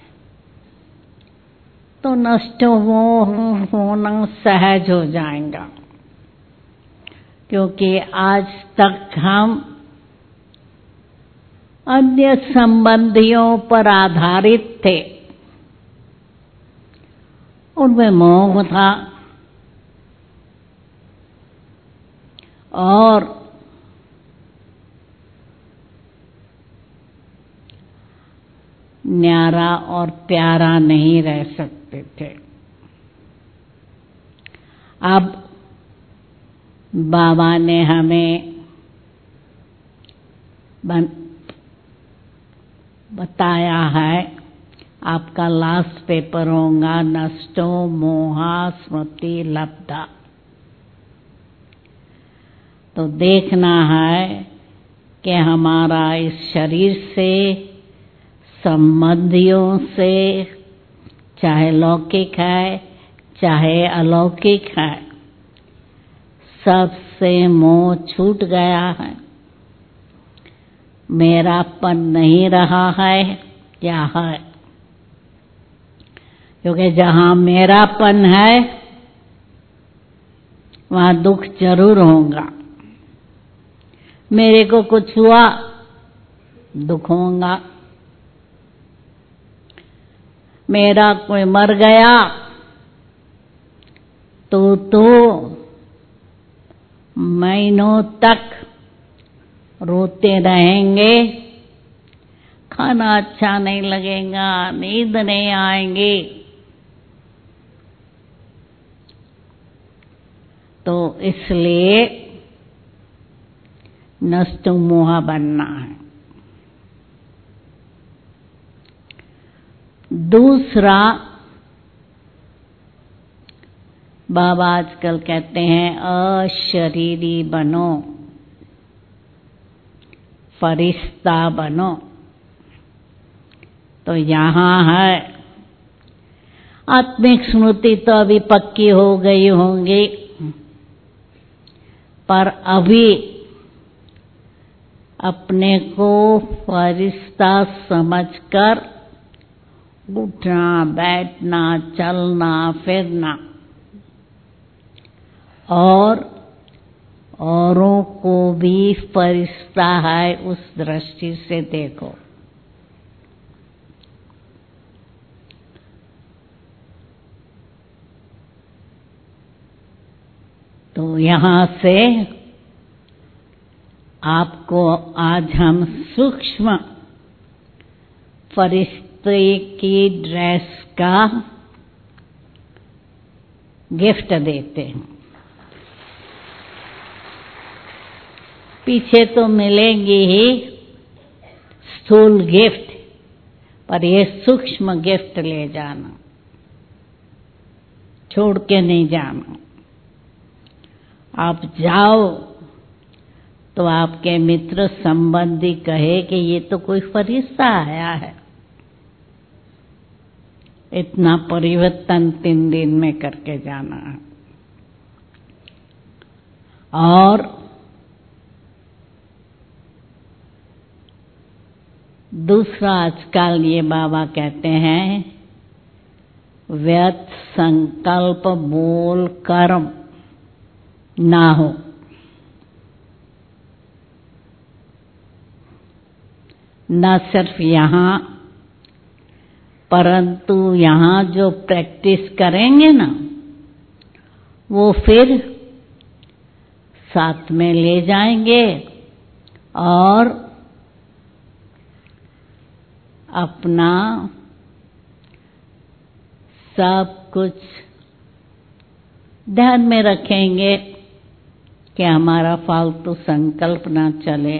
तो नष्ट होना सहज हो जाएगा, क्योंकि आज तक हम अन्य संबंधियों पर आधारित थे, उनमें मोह था और न्यारा और प्यारा नहीं रह सकते थे। अब बाबा ने हमें बताया है, आपका लास्ट पेपर होगा नष्टो मोहा स्मृति लब्धा। तो देखना है कि हमारा इस शरीर से, संबंधियों से, चाहे लौकिक है चाहे अलौकिक है, सबसे मोह छूट गया है, मेरापन नहीं रहा है, क्या है? क्योंकि जहाँ मेरापन है वहाँ दुख जरूर होगा। मेरे को कुछ हुआ, दुख होगा। मेरा कोई मर गया तो महीनों तक रोते रहेंगे, खाना अच्छा नहीं लगेगा, नींद नहीं आएंगी। तो इसलिए नष्ट मोहा बनना है। दूसरा, बाबा आजकल कहते हैं अशरीरी बनो, फरिश्ता बनो। तो यहाँ है आत्मिक स्मृति तो अभी पक्की हो गई होंगी, पर अभी अपने को फरिश्ता समझकर उठना, बैठना, चलना, फिरना और औरों को भी फरिश्ता है उस दृष्टि से देखो। तो यहाँ से आपको आज हम सूक्ष्म फरिश्ते की ड्रेस का गिफ्ट देते हैं। पीछे तो मिलेंगी ही स्थूल गिफ्ट, पर ये सूक्ष्म गिफ्ट ले जाना, छोड़ के नहीं जाना। आप जाओ तो आपके मित्र संबंधी कहे कि ये तो कोई फरिश्ता आया है, इतना परिवर्तन 3 दिन में करके जाना है। और दूसरा, आजकल ये बाबा कहते हैं व्यर्थ संकल्प बोल कर्म ना हो। न सिर्फ यहाँ, परंतु यहाँ जो प्रैक्टिस करेंगे ना, वो फिर साथ में ले जाएंगे और अपना सब कुछ ध्यान में रखेंगे कि हमारा फालतू संकल्प ना चले।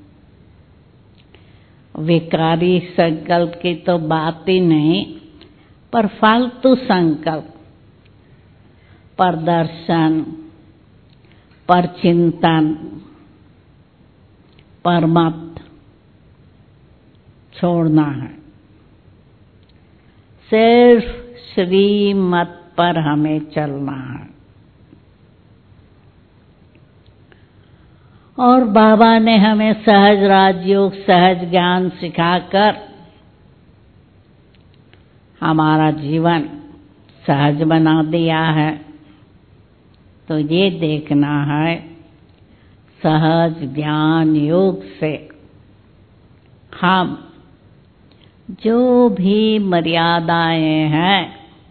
विकारी संकल्प की तो बात ही नहीं, पर फालतू संकल्प, पर दर्शन, पर चिंतन, पर मत छोड़ना है। सिर्फ श्रीमत पर हमें चलना है। और बाबा ने हमें सहज राजयोग, सहज ज्ञान सिखाकर हमारा जीवन सहज बना दिया है। तो ये देखना है सहज ज्ञान योग से हम जो भी मर्यादाएं हैं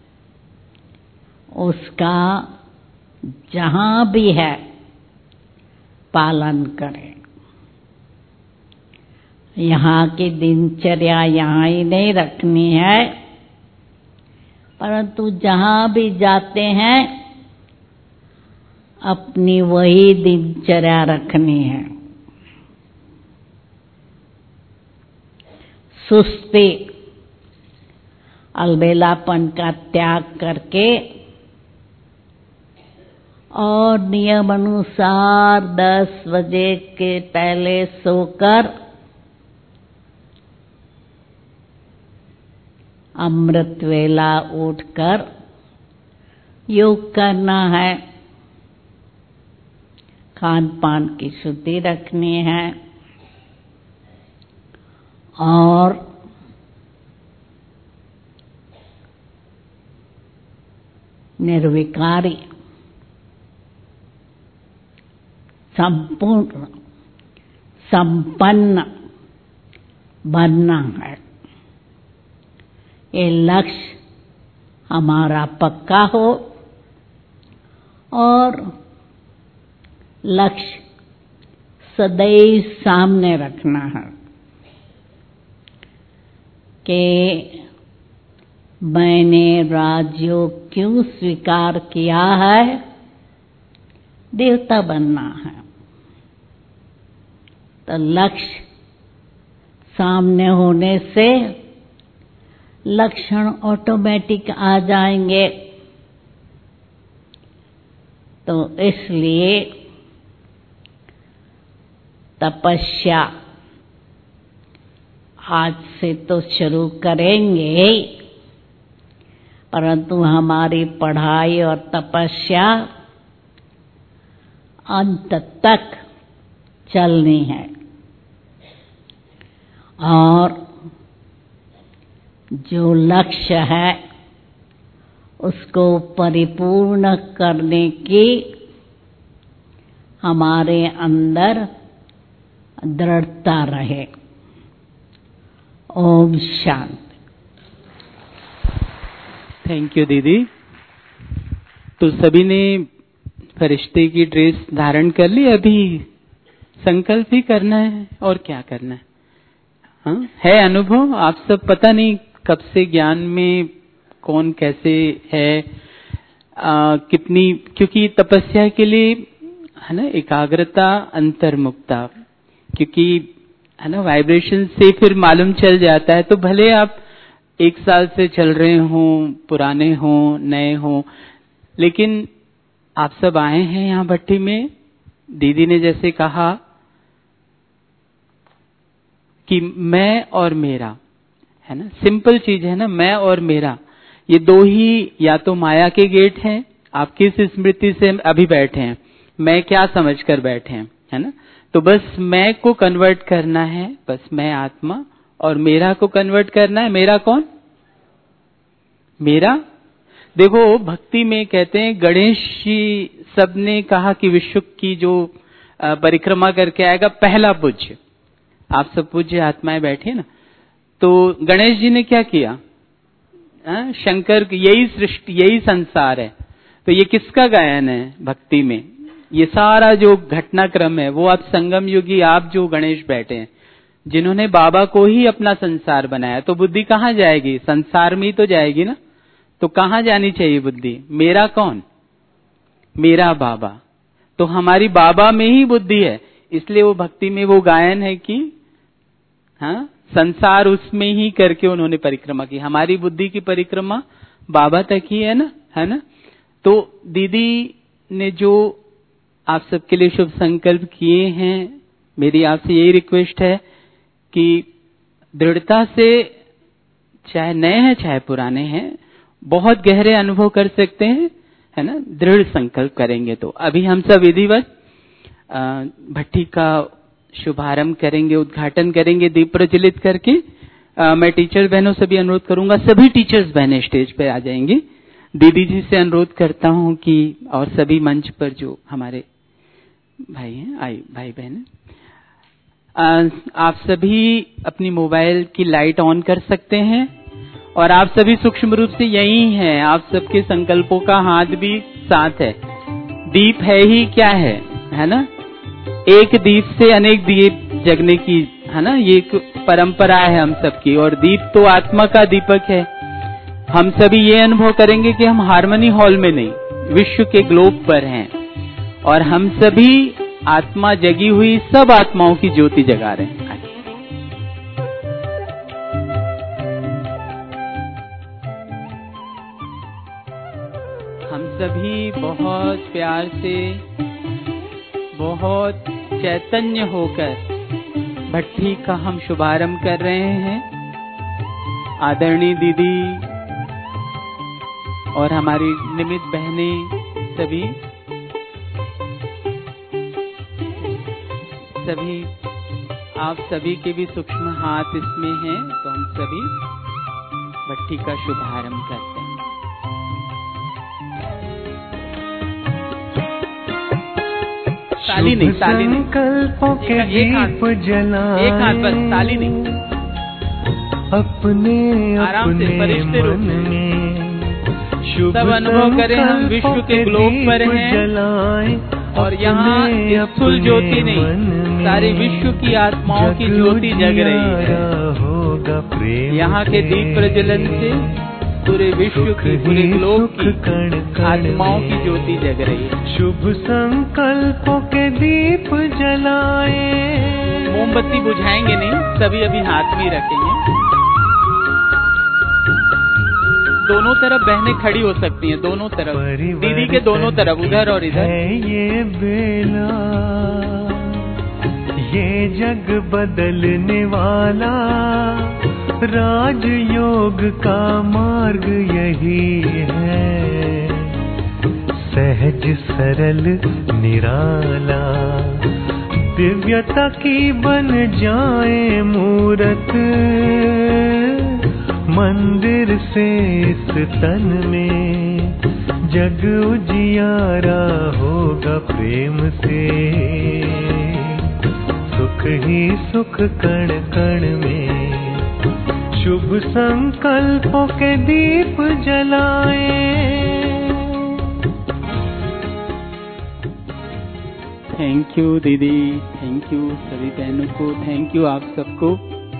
उसका जहां भी है पालन करें। यहाँ की दिनचर्या यहाँ ही नहीं रखनी है, परंतु जहाँ भी जाते हैं अपनी वही दिनचर्या रखनी है। सुस्ती, अलबेलापन का त्याग करके और नियम अनुसार 10 बजे के पहले सोकर अमृत वेला उठकर योग करना है। खान पान की शुद्धि रखनी है और निर्विकारी संपूर्ण संपन्न बनना है। ये लक्ष्य हमारा पक्का हो और लक्ष्य सदैव सामने रखना है कि मैंने राजयोग क्यों स्वीकार किया है? देवता बनना है। तो लक्ष्य सामने होने से लक्षण ऑटोमेटिक आ जाएंगे। तो इसलिए तपस्या आज से तो शुरू करेंगे, परंतु हमारी पढ़ाई और तपस्या अंत तक चलनी है और जो लक्ष्य है उसको परिपूर्ण करने की हमारे अंदर दृढ़ता रहे। ओम शांति। थैंक यू दीदी। तो सभी ने फरिश्ते की ड्रेस धारण कर ली, अभी संकल्प ही करना है और क्या करना है? हाँ, है अनुभव आप सब, पता नहीं कब से ज्ञान में कौन कैसे है, कितनी, क्योंकि तपस्या के लिए है ना एकाग्रता, अंतर्मुक्ता, क्योंकि है ना वाइब्रेशन से फिर मालूम चल जाता है। तो भले आप 1 साल से चल रहे हों, पुराने हों, नए हों, लेकिन आप सब आए हैं यहाँ भट्टी में। दीदी ने जैसे कहा कि मैं और मेरा, है ना, सिंपल चीज है ना, मैं और मेरा, ये दो ही या तो माया के गेट हैं। आप किस स्मृति से अभी बैठे हैं, मैं क्या समझकर बैठे हैं, है ना। तो बस मैं को कन्वर्ट करना है, बस मैं आत्मा, और मेरा को कन्वर्ट करना है। मेरा कौन? मेरा, देखो भक्ति में कहते हैं, गणेश जी सबने कहा कि विश्व की जो परिक्रमा करके आएगा पहला पूज्य। आप सब पूज्य आत्माएं बैठे ना, तो गणेश जी ने क्या किया? शंकर, यही सृष्टि, यही संसार है। तो ये किसका गायन है भक्ति में? ये सारा जो घटनाक्रम है वो आप संगम युगी, आप जो गणेश बैठे हैं, जिन्होंने बाबा को ही अपना संसार बनाया। तो बुद्धि कहाँ जाएगी? संसार में ही तो जाएगी ना। तो कहाँ जानी चाहिए बुद्धि? मेरा कौन? मेरा बाबा। तो हमारी बाबा में ही बुद्धि है, इसलिए वो भक्ति में वो गायन है कि हाँ, संसार उसमें ही करके उन्होंने परिक्रमा की। हमारी बुद्धि की परिक्रमा बाबा तक ही है ना, है ना। तो दीदी ने जो आप सबके लिए शुभ संकल्प किए हैं, मेरी आपसे यही रिक्वेस्ट है कि दृढ़ता से, चाहे नए हैं चाहे पुराने हैं, बहुत गहरे अनुभव कर सकते हैं, है ना, दृढ़ संकल्प करेंगे। तो अभी हम सब विधिवत भट्टी का शुभारंभ करेंगे, उद्घाटन करेंगे दीप प्रज्वलित करके। मैं टीचर बहनों से भी अनुरोध करूंगा, सभी टीचर्स बहनें स्टेज पे आ जाएंगी। दीदी जी से अनुरोध करता हूं कि, और सभी मंच पर जो हमारे भाई हैं, भाई बहन, आप सभी अपनी मोबाइल की लाइट ऑन कर सकते हैं और आप सभी सूक्ष्म रूप से यही हैं। आप सबके संकल्पों का हाथ भी साथ है। दीप है ही क्या है ना, एक दीप से अनेक दीप जगने की, है ना, ये एक परंपरा है हम सबकी। और दीप तो आत्मा का दीपक है। हम सभी ये अनुभव करेंगे कि हम हार्मनी हॉल में नहीं, विश्व के ग्लोब पर हैं और हम सभी आत्मा जगी हुई सब आत्माओं की ज्योति जगा रहे हैं। हम सभी बहुत प्यार से, बहुत चैतन्य होकर भट्टी का हम शुभारंभ कर रहे हैं। आदरणीय दीदी और हमारी निमित्त बहनें सभी आप सभी के भी सूक्ष्म हाथ इसमें हैं। तो हम सभी भट्टी का शुभारंभ करते हैं। ताली नहीं, ताली नहीं, संकल्पों के दीप जलाएं, एक हाथ बस, ताली नहीं। अपने अपने मन में शुभ सब अनुभव करें हम विश्व के ग्लोब पर हैं जलाएं और यहाँ स्थूल ज्योति नहीं, सारी विश्व की आत्माओं की ज्योति जग रही है। होगा प्रेम यहाँ के दीप प्रज्वलन से पूरे विश्व की, पूरे ग्लोब की आत्माओं की ज्योति जग रही है। शुभ संकल्पों के दीप जलाए। मोमबत्ती बुझाएंगे नहीं, सभी अभी हाथ में ही रखेंगे। दोनों तरफ बहनें खड़ी हो सकती हैं, दोनों तरफ, दीदी के दोनों तरफ, उधर और इधर। ये बेला, ये जग बदलने वाला, राजयोग का मार्ग यही है। सहज सरल निराला, दिव्यता की बन जाए मूरत, मंदिर से इस तन में जग उजियारा होगा प्रेम से। सुख ही सुख कण कण में, शुभ संकल्पों के दीप जलाए। थैंक यू दीदी, थैंक यू सभी बहनों को, थैंक यू आप सबको।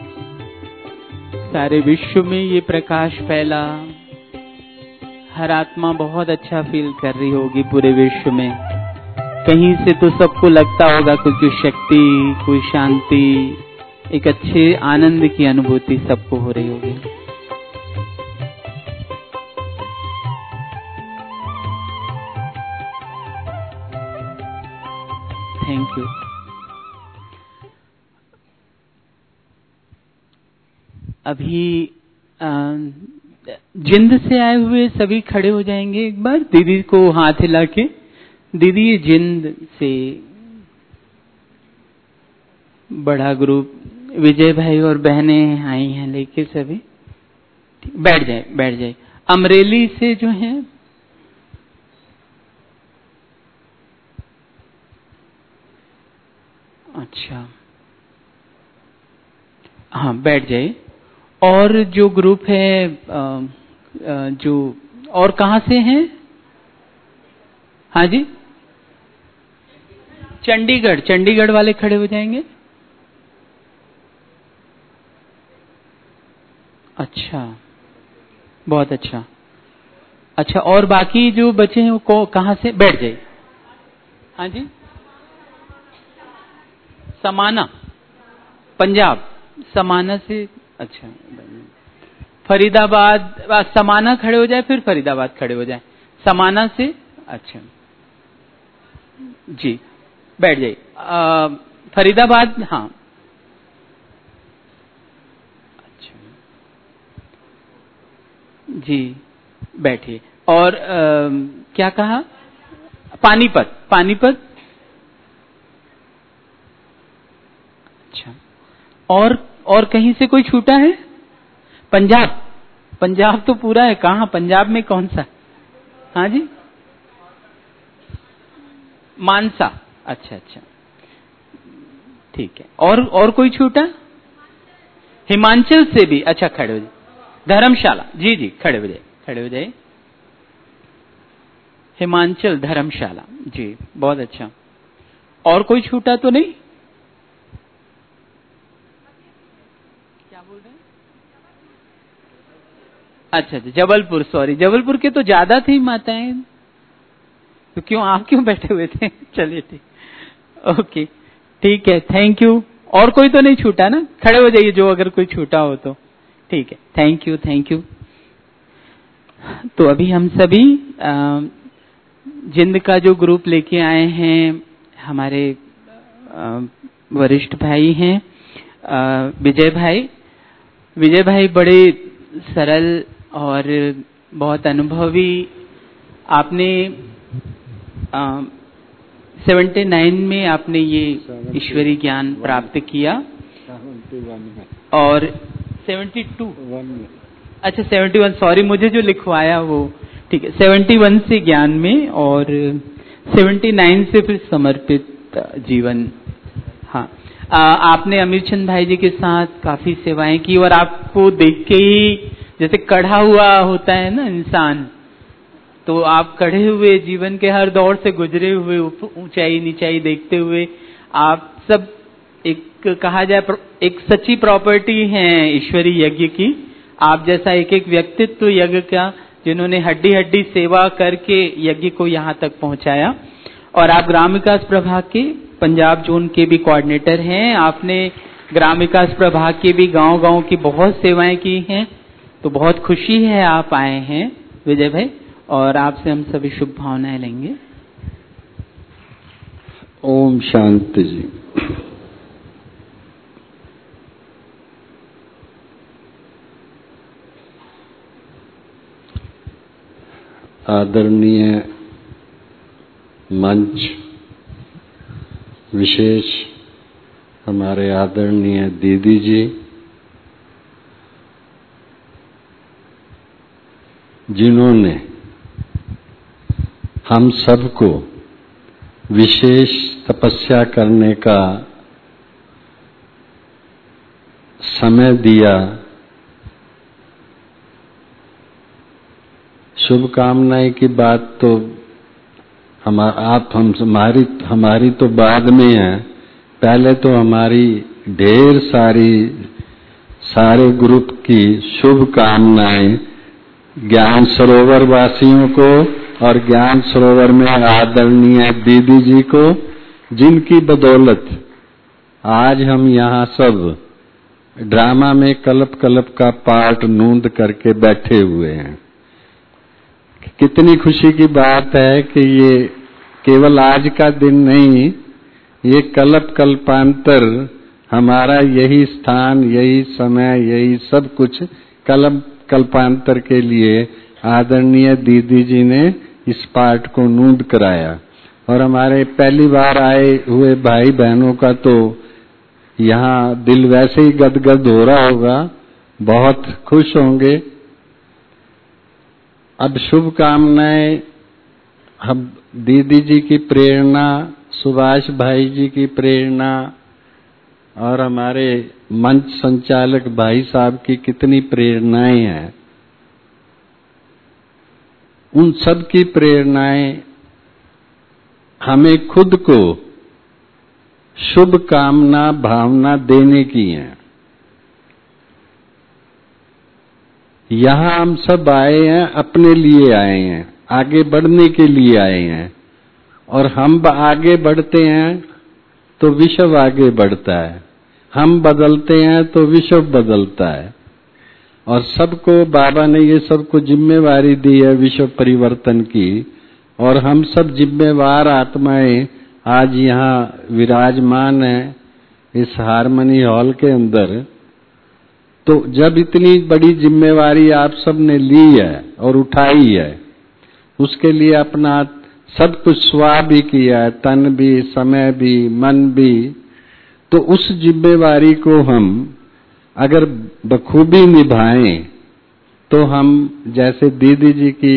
सारे विश्व में ये प्रकाश फैला, हर आत्मा बहुत अच्छा फील कर रही होगी पूरे विश्व में। कहीं से तो सबको लगता होगा कोई शक्ति, कोई शांति, एक अच्छे आनंद की अनुभूति सबको हो रही होगी। Thank you. अभी जिंद से आए हुए सभी खड़े हो जाएंगे एक बार, दीदी को हाथ हिला के। दीदी ये जिंद से बड़ा ग्रुप, विजय भाई और बहनें आई हैं लेके सभी। बैठ जाए, बैठ जाए। अमरेली से जो हैं, अच्छा हाँ बैठ जाए। और जो ग्रुप है जो और कहाँ से हैं? हाँ जी, चंडीगढ़, चंडीगढ़ वाले खड़े हो जाएंगे। अच्छा, बहुत अच्छा। अच्छा, और बाकी जो बचे हैं वो कहाँ से? बैठ जाइए। हाँ जी, समाना, पंजाब, समाना से। अच्छा, फरीदाबाद, समाना खड़े हो जाए, फिर फरीदाबाद खड़े हो जाए। समाना से, अच्छा जी, बैठ जाइए। फरीदाबाद, हाँ अच्छा जी, बैठिए। और क्या कहा? पानीपत, पानीपत, अच्छा। और कहीं से कोई छूटा है? पंजाब, पंजाब तो पूरा है। कहाँ पंजाब में, कौन सा? हाँ जी, मानसा, अच्छा अच्छा, ठीक है। और कोई छूटा? हिमाचल से भी, अच्छा खड़े हो जाए। धर्मशाला, जी जी, खड़े हो जाए, खड़े हो जाए। हिमाचल, धर्मशाला, जी बहुत अच्छा। और कोई छूटा तो नहीं? क्या बोल रहे हैं? अच्छा अच्छा, जबलपुर, सॉरी, जबलपुर के तो ज्यादा थी माताएं, तो क्यों आप क्यों बैठे हुए थे? चलिए ठीक, ओके ठीक है, थैंक यू। और कोई तो नहीं छूटा ना? खड़े हो जाइए जो अगर कोई छूटा हो तो। ठीक है, थैंक यू, थैंक यू। तो अभी हम सभी जिंद का जो ग्रुप लेके आए हैं, हमारे वरिष्ठ भाई हैं विजय भाई। विजय भाई बड़े सरल और बहुत अनुभवी। आपने 79 में आपने ये ईश्वरी ज्ञान प्राप्त किया, और 72, अच्छा 71, सॉरी मुझे जो लिखवाया वो ठीक है, 71 से ज्ञान में, और 79 से फिर समर्पित जीवन। हाँ, आपने अमीरचंद भाई जी के साथ काफी सेवाएं की और आपको देख के ही जैसे कढ़ा हुआ होता है ना इंसान, तो आप कढ़े हुए जीवन के हर दौर से गुजरे हुए, ऊंचाई नीचाई देखते हुए आप सब एक कहा जाए एक सच्ची प्रॉपर्टी है ईश्वरीय यज्ञ की। आप जैसा एक एक व्यक्तित्व यज्ञ का, जिन्होंने हड्डी हड्डी सेवा करके यज्ञ को यहाँ तक पहुंचाया। और आप ग्राम विकास प्रभाग के पंजाब जोन के भी कोऑर्डिनेटर हैं। आपने ग्राम विकास प्रभाग के भी गांव गांव की बहुत सेवाएं की हैं, तो बहुत खुशी है आप आए हैं विजय भाई, और आपसे हम सभी शुभ भावनाएं लेंगे। ओम शांति जी। आदरणीय मंच, विशेष हमारे आदरणीय दीदी जी, जिन्होंने हम सबको विशेष तपस्या करने का समय दिया, शुभकामनाएं की बात तो हमारी तो बाद में है, पहले तो हमारी ढेर सारे ग्रुप की शुभकामनाएं ज्ञान सरोवर वासियों को और ज्ञान सरोवर में आदरणीय दीदी जी को, जिनकी बदौलत आज हम यहाँ सब ड्रामा में कल्प कल्प का पार्ट नूंद करके बैठे हुए हैं। कितनी खुशी की बात है कि ये केवल आज का दिन नहीं, ये कल्प कल्पांतर हमारा यही स्थान, यही समय, यही सब कुछ कल्प कल्पांतर के लिए आदरणीय दीदी जी ने इस पाठ को नूंद कराया। और हमारे पहली बार आए हुए भाई बहनों का तो यहाँ दिल वैसे ही गदगद हो रहा होगा, बहुत खुश होंगे। अब शुभकामनाएं हम दीदी जी की प्रेरणा, सुभाष भाई जी की प्रेरणा और हमारे मंच संचालक भाई साहब की कितनी प्रेरणाएं हैं, उन सब की प्रेरणाएं हमें खुद को शुभकामना भावना देने की हैं। यहाँ हम सब आए हैं, अपने लिए आए हैं, आगे बढ़ने के लिए आए हैं, और हम आगे बढ़ते हैं तो विश्व आगे बढ़ता है, हम बदलते हैं तो विश्व बदलता है। और सबको बाबा ने ये सबको जिम्मेवारी दी है विश्व परिवर्तन की, और हम सब जिम्मेवार आत्माएं आज यहाँ विराजमान हैं इस हारमनी हॉल के अंदर। तो जब इतनी बड़ी जिम्मेवारी आप सब ने ली है और उठाई है, उसके लिए अपना सब कुछ स्वा भी किया है, तन भी, समय भी, मन भी, तो उस जिम्मेवारी को हम अगर बखूबी निभाएं तो हम, जैसे दीदी जी की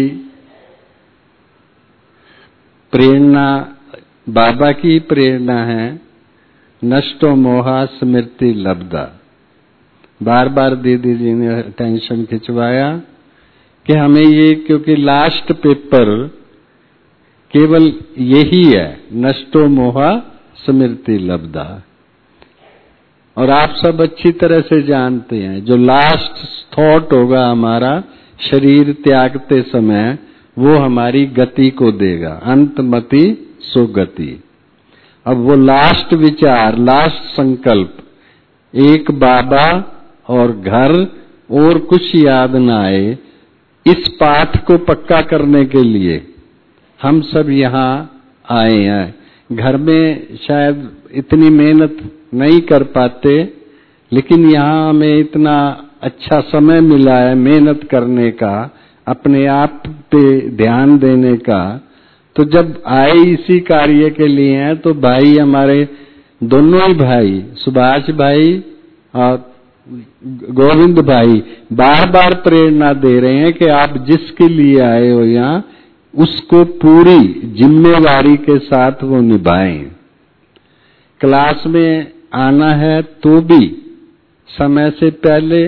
प्रेरणा बाबा की प्रेरणा है, नष्टो मोहा स्मृति लब्धा। बार बार दीदी जी ने अटेंशन खिंचवाया कि हमें ये, क्योंकि लास्ट पेपर केवल यही है, नष्टो मोहा स्मृति लब्धा। और आप सब अच्छी तरह से जानते हैं, जो लास्ट थॉट होगा हमारा शरीर त्यागते समय, वो हमारी गति को देगा, अंतमति सुगति। अब वो लास्ट विचार, लास्ट संकल्प, एक बाबा और घर और कुछ याद न आए, इस पाठ को पक्का करने के लिए हम सब यहाँ आए हैं। घर में शायद इतनी मेहनत नहीं कर पाते, लेकिन यहाँ हमें इतना अच्छा समय मिला है मेहनत करने का, अपने आप पे ध्यान देने का। तो जब आए इसी कार्य के लिए हैं, तो भाई हमारे दोनों ही भाई, सुभाष भाई और गोविंद भाई, बार बार प्रेरणा दे रहे हैं कि आप जिसके लिए आए हो यहाँ, उसको पूरी जिम्मेवारी के साथ वो निभाएं। क्लास में आना है तो भी समय से पहले,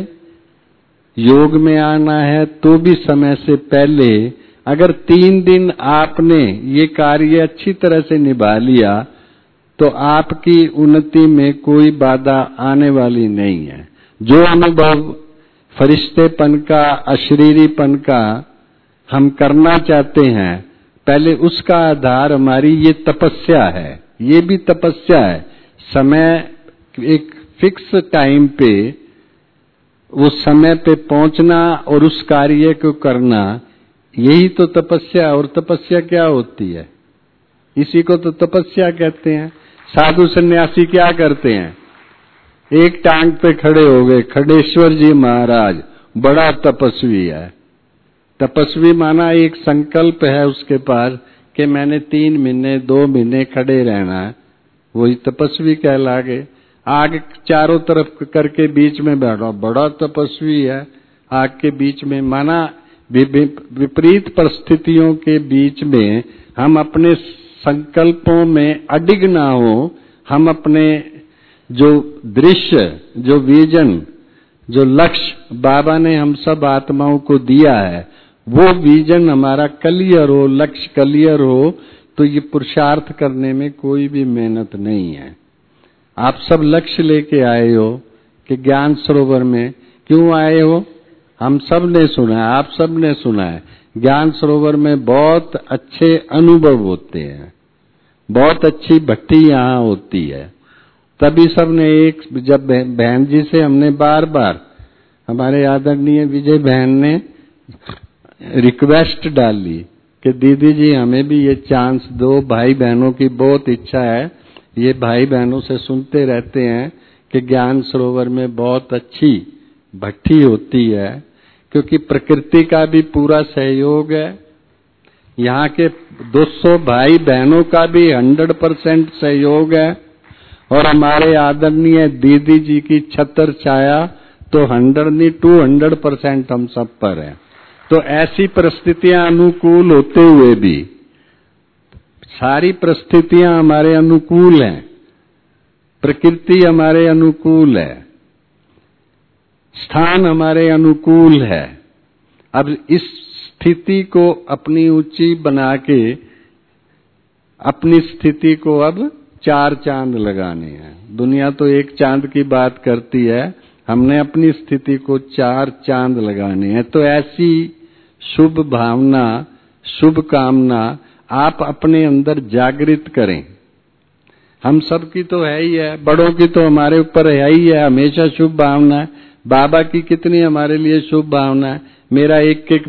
योग में आना है तो भी समय से पहले। अगर 3 दिन आपने ये कार्य अच्छी तरह से निभा लिया तो आपकी उन्नति में कोई बाधा आने वाली नहीं है। जो अनुभव फरिश्तेपन का, अशरीरीपन का हम करना चाहते हैं, पहले उसका आधार हमारी ये तपस्या है। ये भी तपस्या है। समय एक फिक्स टाइम पे उस समय पे पहुंचना और उस कार्य को करना, यही तो तपस्या। और तपस्या क्या होती है? इसी को तो तपस्या कहते हैं। साधु सन्यासी क्या करते हैं? एक टांग पे खड़े हो गए। खड़ेश्वर जी महाराज बड़ा तपस्वी है। तपस्वी माना एक संकल्प है उसके पास कि मैंने 3 महीने 2 महीने खड़े रहना है, वही तपस्वी कहला गए। आग चारों तरफ करके बीच में बैठा, बड़ा तपस्वी है। आग के बीच में माना विपरीत परिस्थितियों के बीच में हम अपने संकल्पों में अडिग ना हो। हम अपने जो दृश्य, जो विजन, जो लक्ष्य बाबा ने हम सब आत्माओं को दिया है, वो विजन हमारा क्लियर हो, लक्ष्य क्लियर हो, तो ये पुरुषार्थ करने में कोई भी मेहनत नहीं है। आप सब लक्ष्य लेके आए हो कि ज्ञान सरोवर में क्यों आए हो? हम सब ने सुना है, आप सब ने सुना है, ज्ञान सरोवर में बहुत अच्छे अनुभव होते हैं, बहुत अच्छी भट्टी यहाँ होती है। तभी सबने एक, जब बहन जी से हमने बार बार, हमारे आदरणीय विजय बहन ने रिक्वेस्ट डाली कि दीदी जी हमें भी ये चांस दो, भाई बहनों की बहुत इच्छा है। ये भाई बहनों से सुनते रहते हैं कि ज्ञान सरोवर में बहुत अच्छी भट्टी होती है, क्योंकि प्रकृति का भी पूरा सहयोग है। यहाँ के 200 भाई बहनों का भी 100% सहयोग है, और हमारे आदरणीय दीदी जी की छत्र छाया तो 100 नहीं 200% हम सब पर है। तो ऐसी परिस्थितियां अनुकूल होते हुए भी, सारी परिस्थितियां हमारे अनुकूल हैं, प्रकृति हमारे अनुकूल है, स्थान हमारे अनुकूल है। अब इस स्थिति को अपनी ऊंची बना के अपनी स्थिति को अब 4 चांद लगाने हैं। दुनिया तो एक चांद की बात करती है, हमने अपनी स्थिति को 4 चांद लगाने हैं। तो ऐसी शुभ भावना, शुभ कामना आप अपने अंदर जागृत करें। हम सब की तो है ही है, बड़ों की तो हमारे ऊपर है ही है, हमेशा शुभ भावना है। बाबा की कितनी हमारे लिए शुभ भावना है। मेरा एक एक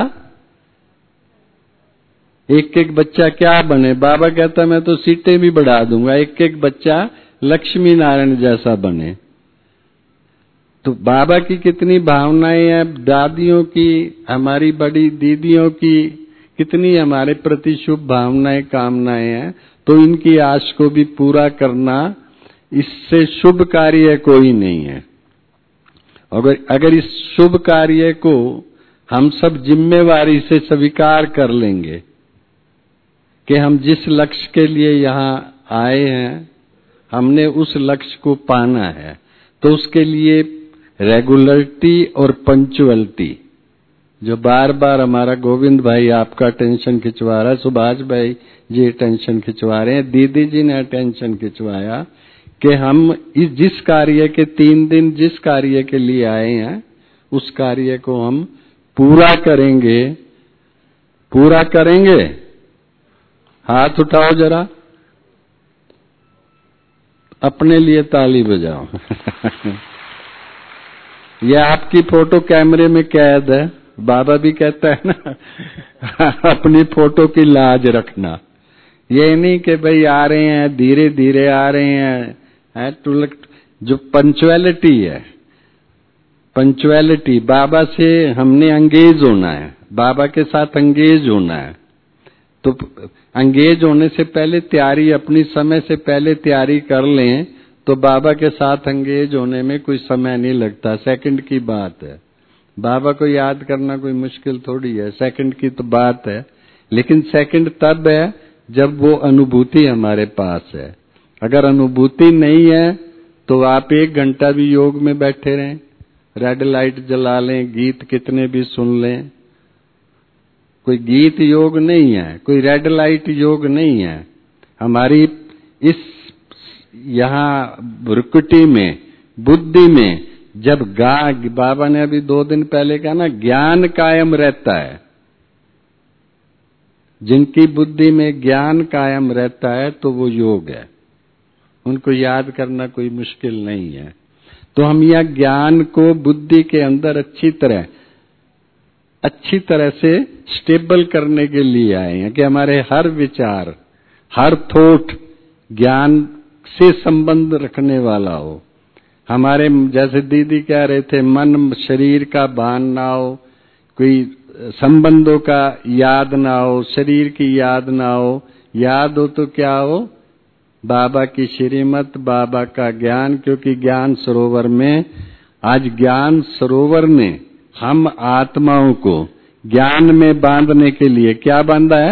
बच्चा क्या बने? बाबा कहता मैं तो सीटें भी बढ़ा दूंगा, एक एक बच्चा लक्ष्मी नारायण जैसा बने। तो बाबा की कितनी भावनाएं हैं, दादियों की, हमारी बड़ी दीदियों की कितनी हमारे प्रति शुभ भावनाएं, कामनाएं हैं। तो इनकी आश को भी पूरा करना, इससे शुभ कार्य कोई नहीं है। अगर इस शुभ कार्य को हम सब जिम्मेवारी से स्वीकार कर लेंगे कि हम जिस लक्ष्य के लिए यहाँ आए हैं, हमने उस लक्ष्य को पाना है, तो उसके लिए रेगुलरिटी और पंक्चुअलिटी, जो बार बार हमारा गोविंद भाई आपका टेंशन खिंचवा रहा है, सुभाष भाई जी टेंशन खिंचवा रहे हैं, दीदी जी ने टेंशन खिंचवाया कि हम इस जिस कार्य के 3 दिन जिस कार्य के लिए आए हैं, उस कार्य को हम पूरा करेंगे। पूरा करेंगे? हाथ उठाओ जरा, अपने लिए ताली बजाओ। यह आपकी फोटो कैमरे में कैद है। बाबा भी कहता है ना, अपनी फोटो की लाज रखना। ये नहीं कि भाई आ रहे हैं, धीरे धीरे आ रहे हैं। जो पंक्चुअलिटी है, पंक्चुअलिटी, बाबा से हमने एंगेज होना है, बाबा के साथ एंगेज होना है। तो एंगेज होने से पहले तैयारी, अपनी समय से पहले तैयारी कर लें, तो बाबा के साथ एंगेज होने में कोई समय नहीं लगता, सेकंड की बात है। बाबा को याद करना कोई मुश्किल थोड़ी है, सेकंड की तो बात है। लेकिन सेकंड तब है जब वो अनुभूति हमारे पास है। अगर अनुभूति नहीं है तो आप 1 घंटा भी योग में बैठे रहें, रेड लाइट जला लें, गीत कितने भी सुन लें, कोई गीत योग नहीं है, कोई रेड लाइट योग नहीं है। हमारी इस यहाँ भ्रुकुटी में, बुद्धि में जब बाबा ने अभी 2 दिन पहले कहा ना, ज्ञान कायम रहता है, जिनकी बुद्धि में ज्ञान कायम रहता है तो वो योग है, उनको याद करना कोई मुश्किल नहीं है। तो हम यह ज्ञान को बुद्धि के अंदर अच्छी तरह से स्टेबल करने के लिए आए हैं कि हमारे हर विचार, हर थॉट ज्ञान से संबंध रखने वाला हो। हमारे जैसे दीदी कह रहे थे, मन शरीर का भान ना हो, कोई संबंधों का याद ना हो, शरीर की याद ना हो, याद हो तो क्या हो, बाबा की श्रीमत, बाबा का ज्ञान। क्योंकि ज्ञान सरोवर में, आज ज्ञान सरोवर ने हम आत्माओं को ज्ञान में बांधने के लिए क्या बांधा है?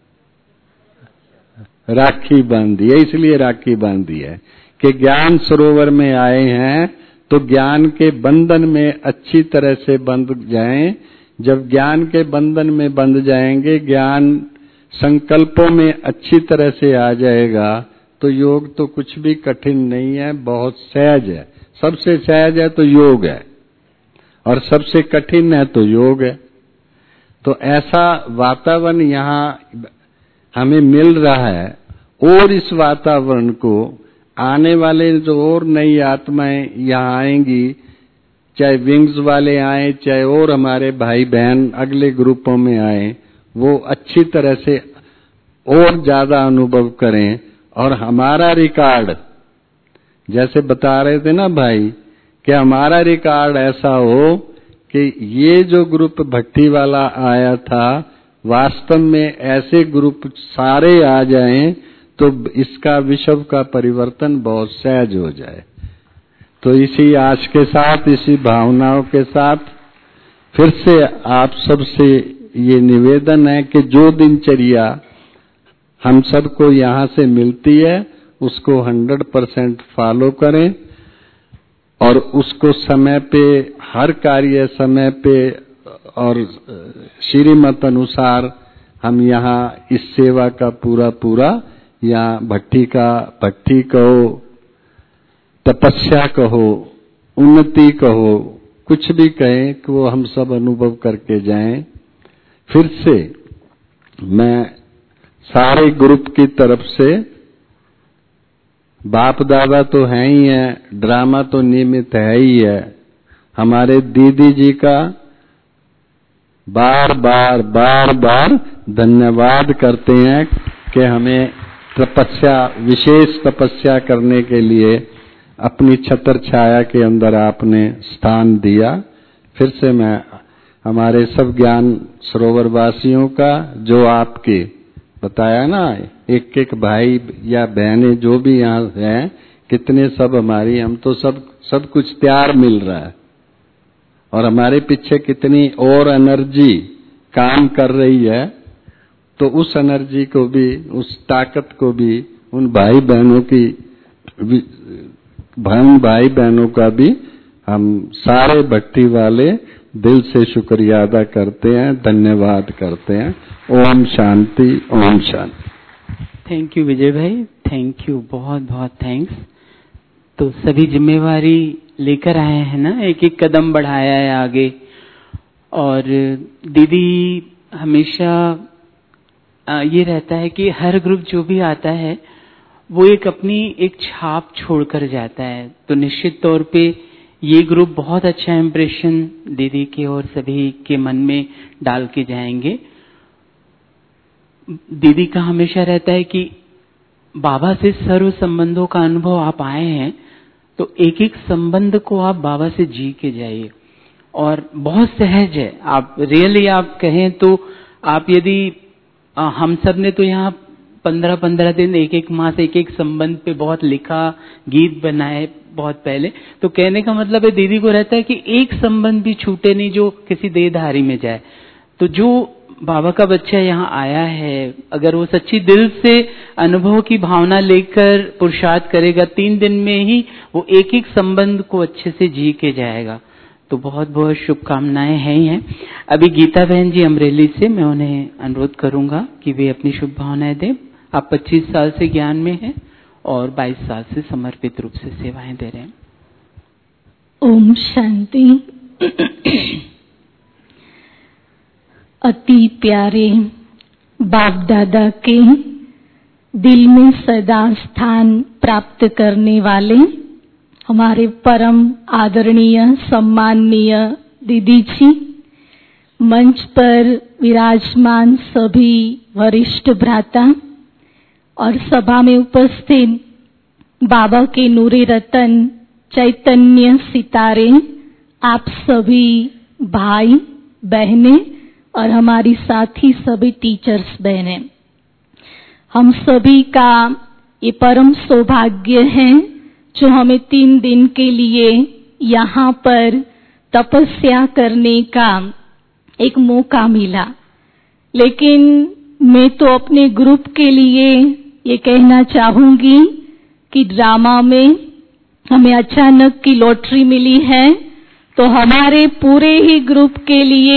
राखी बांधी है। इसलिए राखी बांधी है कि ज्ञान सरोवर में आए हैं तो ज्ञान के बंधन में अच्छी तरह से बंध जाएं। जब ज्ञान के बंधन में बंध जाएंगे, ज्ञान संकल्पों में अच्छी तरह से आ जाएगा, तो योग तो कुछ भी कठिन नहीं है, बहुत सहज है। सबसे सहज है तो योग है, और सबसे कठिन है तो योग है। तो ऐसा वातावरण यहाँ हमें मिल रहा है, और इस वातावरण को आने वाले जो और नई आत्माएं यहाँ आएंगी, चाहे विंग्स वाले आए, चाहे और हमारे भाई बहन अगले ग्रुपों में आए, वो अच्छी तरह से और ज्यादा अनुभव करें। और हमारा रिकॉर्ड, जैसे बता रहे थे ना भाई, कि हमारा रिकॉर्ड ऐसा हो कि ये जो ग्रुप भट्टी वाला आया था, वास्तव में ऐसे ग्रुप सारे आ जाएं तो इसका विश्व का परिवर्तन बहुत सहज हो जाए। तो इसी आश के साथ, इसी भावनाओं के साथ फिर से आप सबसे ये निवेदन है कि जो दिनचर्या हम सबको यहाँ से मिलती है उसको 100% फॉलो करें, और उसको समय पे, हर कार्य समय पे और श्रीमत अनुसार हम यहाँ इस सेवा का पूरा यहाँ भट्टी कहो, तपस्या कहो, उन्नति कहो, कुछ भी कहें कि वो हम सब अनुभव करके जाएं। फिर से मैं सारे ग्रुप की तरफ से, बाप दादा तो है ही है, ड्रामा तो नियमित है ही है, हमारे दीदी जी का बार बार धन्यवाद करते हैं कि हमें विशेष तपस्या करने के लिए अपनी छत्र छाया के अंदर आपने स्थान दिया। फिर से मैं हमारे सब ज्ञान सरोवर वासियों का, जो आपके बताया ना, एक भाई या बहनें जो भी यहाँ हैं, कितने सब हमारी, हम तो सब कुछ तैयार मिल रहा है, और हमारे पीछे कितनी और एनर्जी काम कर रही है। तो उस एनर्जी को भी, उस ताकत को भी, उन भाई बहनों का भी हम सारे भट्टी वाले दिल से शुक्रिया अदा करते हैं, धन्यवाद करते हैं। ओम शांति, ओम शांति। थैंक यू विजय भाई, थैंक यू, बहुत बहुत थैंक्स। तो सभी जिम्मेवारी लेकर आए हैं ना, एक एक कदम बढ़ाया है आगे। और दीदी हमेशा ये रहता है कि हर ग्रुप जो भी आता है वो अपनी एक छाप छोड़कर जाता है। तो निश्चित तौर पे ये ग्रुप बहुत अच्छा इम्प्रेशन दीदी के और सभी के मन में डाल के जाएंगे। दीदी का हमेशा रहता है कि बाबा से सर्व संबंधों का अनुभव आप आए हैं, तो एक एक संबंध को आप बाबा से जी के जाइए, और बहुत सहज है। आप रियली आप कहें तो, आप यदि हम सब ने तो यहाँ 15-15 दिन, एक मास, एक संबंध पे बहुत लिखा, गीत बनाए बहुत पहले। तो कहने का मतलब है दीदी को रहता है कि एक संबंध भी छूटे नहीं जो किसी देहधारी में जाए। तो जो बाबा का बच्चा यहाँ आया है, अगर वो सच्ची दिल से अनुभव की भावना लेकर पुरुषार्थ करेगा, 3 दिन में ही वो एक एक संबंध को अच्छे से जी के जाएगा। तो बहुत बहुत शुभकामनाएं हैं। अभी गीता बहन जी अमरेली से, मैं उन्हें अनुरोध करूंगा कि वे अपनी शुभ भावनाएं दें। आप 25 साल से ज्ञान में हैं और 22 साल से समर्पित रूप से सेवाएं दे रहे हैं। ओम शांति। अति प्यारे बाप दादा के दिल में सदा स्थान प्राप्त करने वाले हमारे परम आदरणीय सम्माननीय दीदी जी, मंच पर विराजमान सभी वरिष्ठ भ्राता और सभा में उपस्थित बाबा के नूरे रतन चैतन्य सितारे, आप सभी भाई बहनें और हमारी साथी सभी टीचर्स बहनें, हम सभी का ये परम सौभाग्य है जो हमें 3 दिन के लिए यहाँ पर तपस्या करने का एक मौका मिला। लेकिन मैं तो अपने ग्रुप के लिए ये कहना चाहूंगी कि ड्रामा में हमें अचानक की लॉटरी मिली है, तो हमारे पूरे ही ग्रुप के लिए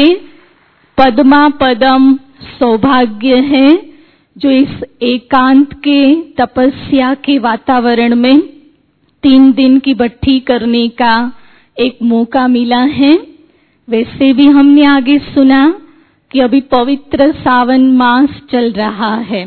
पद्मा पदम सौभाग्य है जो इस एकांत के तपस्या के वातावरण में 3 दिन की भट्ठी करने का एक मौका मिला है। वैसे भी हमने आगे सुना कि अभी पवित्र सावन मास चल रहा है।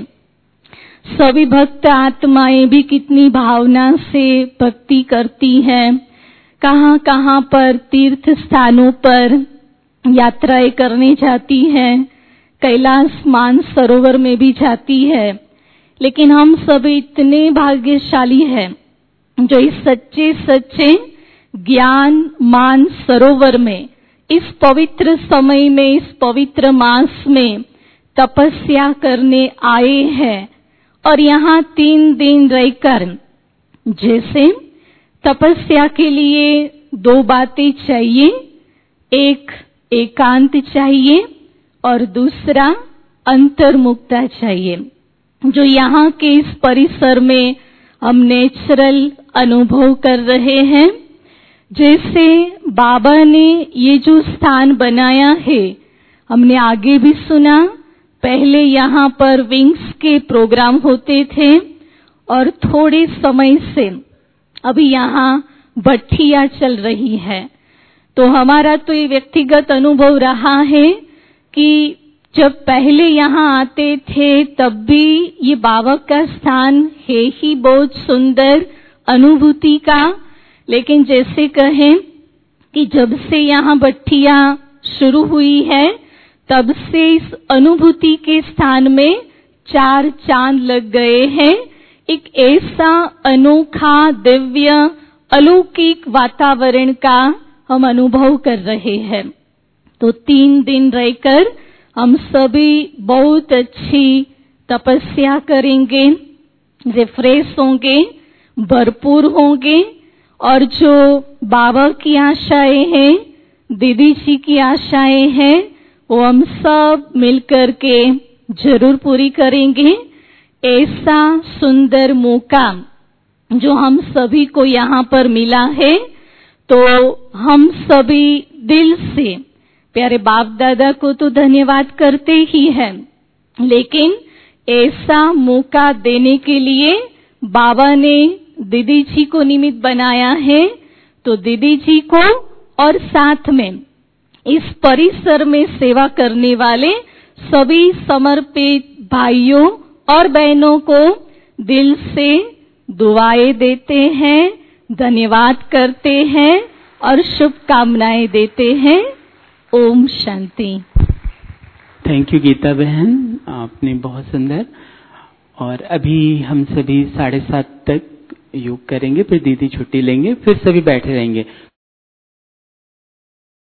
सभी भक्त आत्माएं भी कितनी भावना से भक्ति करती हैं, कहाँ कहाँ पर तीर्थ स्थानों पर यात्राएं करने जाती हैं, कैलाश मानसरोवर में भी जाती है। लेकिन हम सभी इतने भाग्यशाली हैं जो इस सच्चे सच्चे ज्ञान मान सरोवर में इस पवित्र समय में, इस पवित्र मास में तपस्या करने आए हैं। और यहाँ 3 दिन रहकर जैसे तपस्या के लिए 2 बातें चाहिए, एक एकांत चाहिए और दूसरा अंतर्मुखता चाहिए, जो यहाँ के इस परिसर में हम नेचुरल अनुभव कर रहे हैं। जैसे बाबा ने ये जो स्थान बनाया है, हमने आगे भी सुना, पहले यहाँ पर विंग्स के प्रोग्राम होते थे और थोड़े समय से अभी यहाँ भट्ठियाँ चल रही है। तो हमारा तो ये व्यक्तिगत अनुभव रहा है कि जब पहले यहाँ आते थे तब भी ये बाबा का स्थान है ही बहुत सुंदर अनुभूति का। लेकिन जैसे कहें कि जब से यहाँ भट्ठियाँ शुरू हुई है तब से इस अनुभूति के स्थान में 4 चांद लग गए हैं। एक ऐसा अनोखा दिव्य अलौकिक वातावरण का हम अनुभव कर रहे हैं। तो 3 दिन रहकर हम सभी बहुत अच्छी तपस्या करेंगे, रिफ्रेश होंगे, भरपूर होंगे और जो बाबा की आशाएं हैं, दीदी जी की आशाएं हैं, वो हम सब मिलकर के जरूर पूरी करेंगे। ऐसा सुंदर मौका जो हम सभी को यहाँ पर मिला है, तो हम सभी दिल से प्यारे बाप दादा को तो धन्यवाद करते ही हैं, लेकिन ऐसा मौका देने के लिए बाबा ने दीदी जी को निमित्त बनाया है। तो दीदी जी को और साथ में इस परिसर में सेवा करने वाले सभी समर्पित भाइयों और बहनों को दिल से दुआएं देते हैं, धन्यवाद करते हैं और शुभकामनाएं देते हैं। ओम शांति। थैंक यू गीता बहन, आपने बहुत सुंदर। और अभी हम सभी 7:30 तक योग करेंगे, फिर दीदी छुट्टी लेंगे, फिर सभी बैठे रहेंगे।